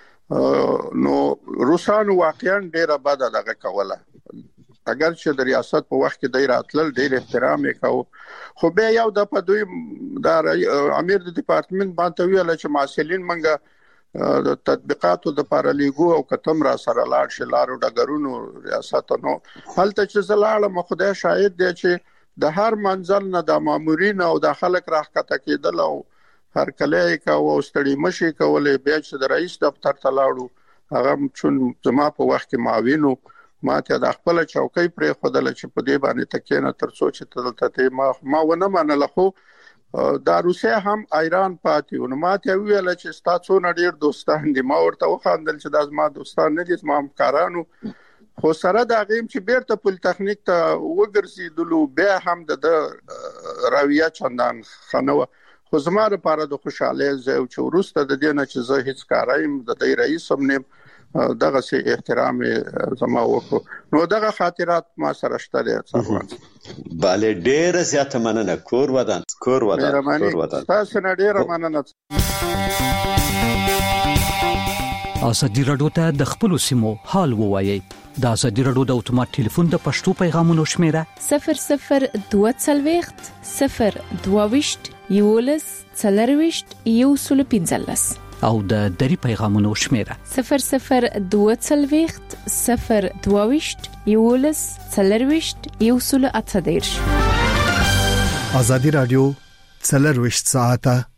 نو روسانو واقعا ډیره بد دغه کوله اگر چې د ریاست په وخت کې د راتلل ډیر احترام وکاو خو به یو د په دوی د امیر د ډپارټمنټ باندې ویل چې مسؤلین منګه د تطبیقاتو د پارلیګو او کتم را سره لاړ شلارو ډګرونو ریاست نو هلته چې زلاله مخدای شاهد دی چې د هر منزل نه د مامورین او د خلک راخته کېدل او هر کله کا او ستړي مشي کولې بیا چې د رئیس دفتر ته لاړو هغه چون زما په وخت کې معاونو ما ته د خپل چوکۍ پرې خدل چې په دې باندې تکینه تر سوچ ته ما ما ونه منل خو دا روسیا هم ایران پاتې نو ما ته ویل چې تاسو نه ډیر دوستان دي ما ورته وخاندل چې دا زما دوستان نه دي زما همکارانو خو سره دا غیم چې بیرته پول تخنیک ته وګرځیدلو بیا هم د راویه چندان خنوه خو زما لپاره د خوشاله زو چې ورسته د دې نه چې زه هیڅ کارایم د دې رئیس هم نه دغه سي احترام زما وکړو نو دغه خاطرات ما سره شته دي bale ډېر زیاته مننه کور ودان کور ودان کور ودان تاسو نه ډېر مننه ازادي راډیو ته د خپل سیمو حال ووایي. د ازادي راډیو د اتومات ټلیفون د پښتو پیغامونو شمیره صفر صفر دوه څلوېښت صفر دوه ویشت یولس څلرويشت یو سل پنځلس او د دری پیغامونو شمیره صفر صفر دوه څلوېښت صفر دوه ویشت یولس څلرويشت یو سل اته دیرش. ازادي راډیو څلرويشت ساعته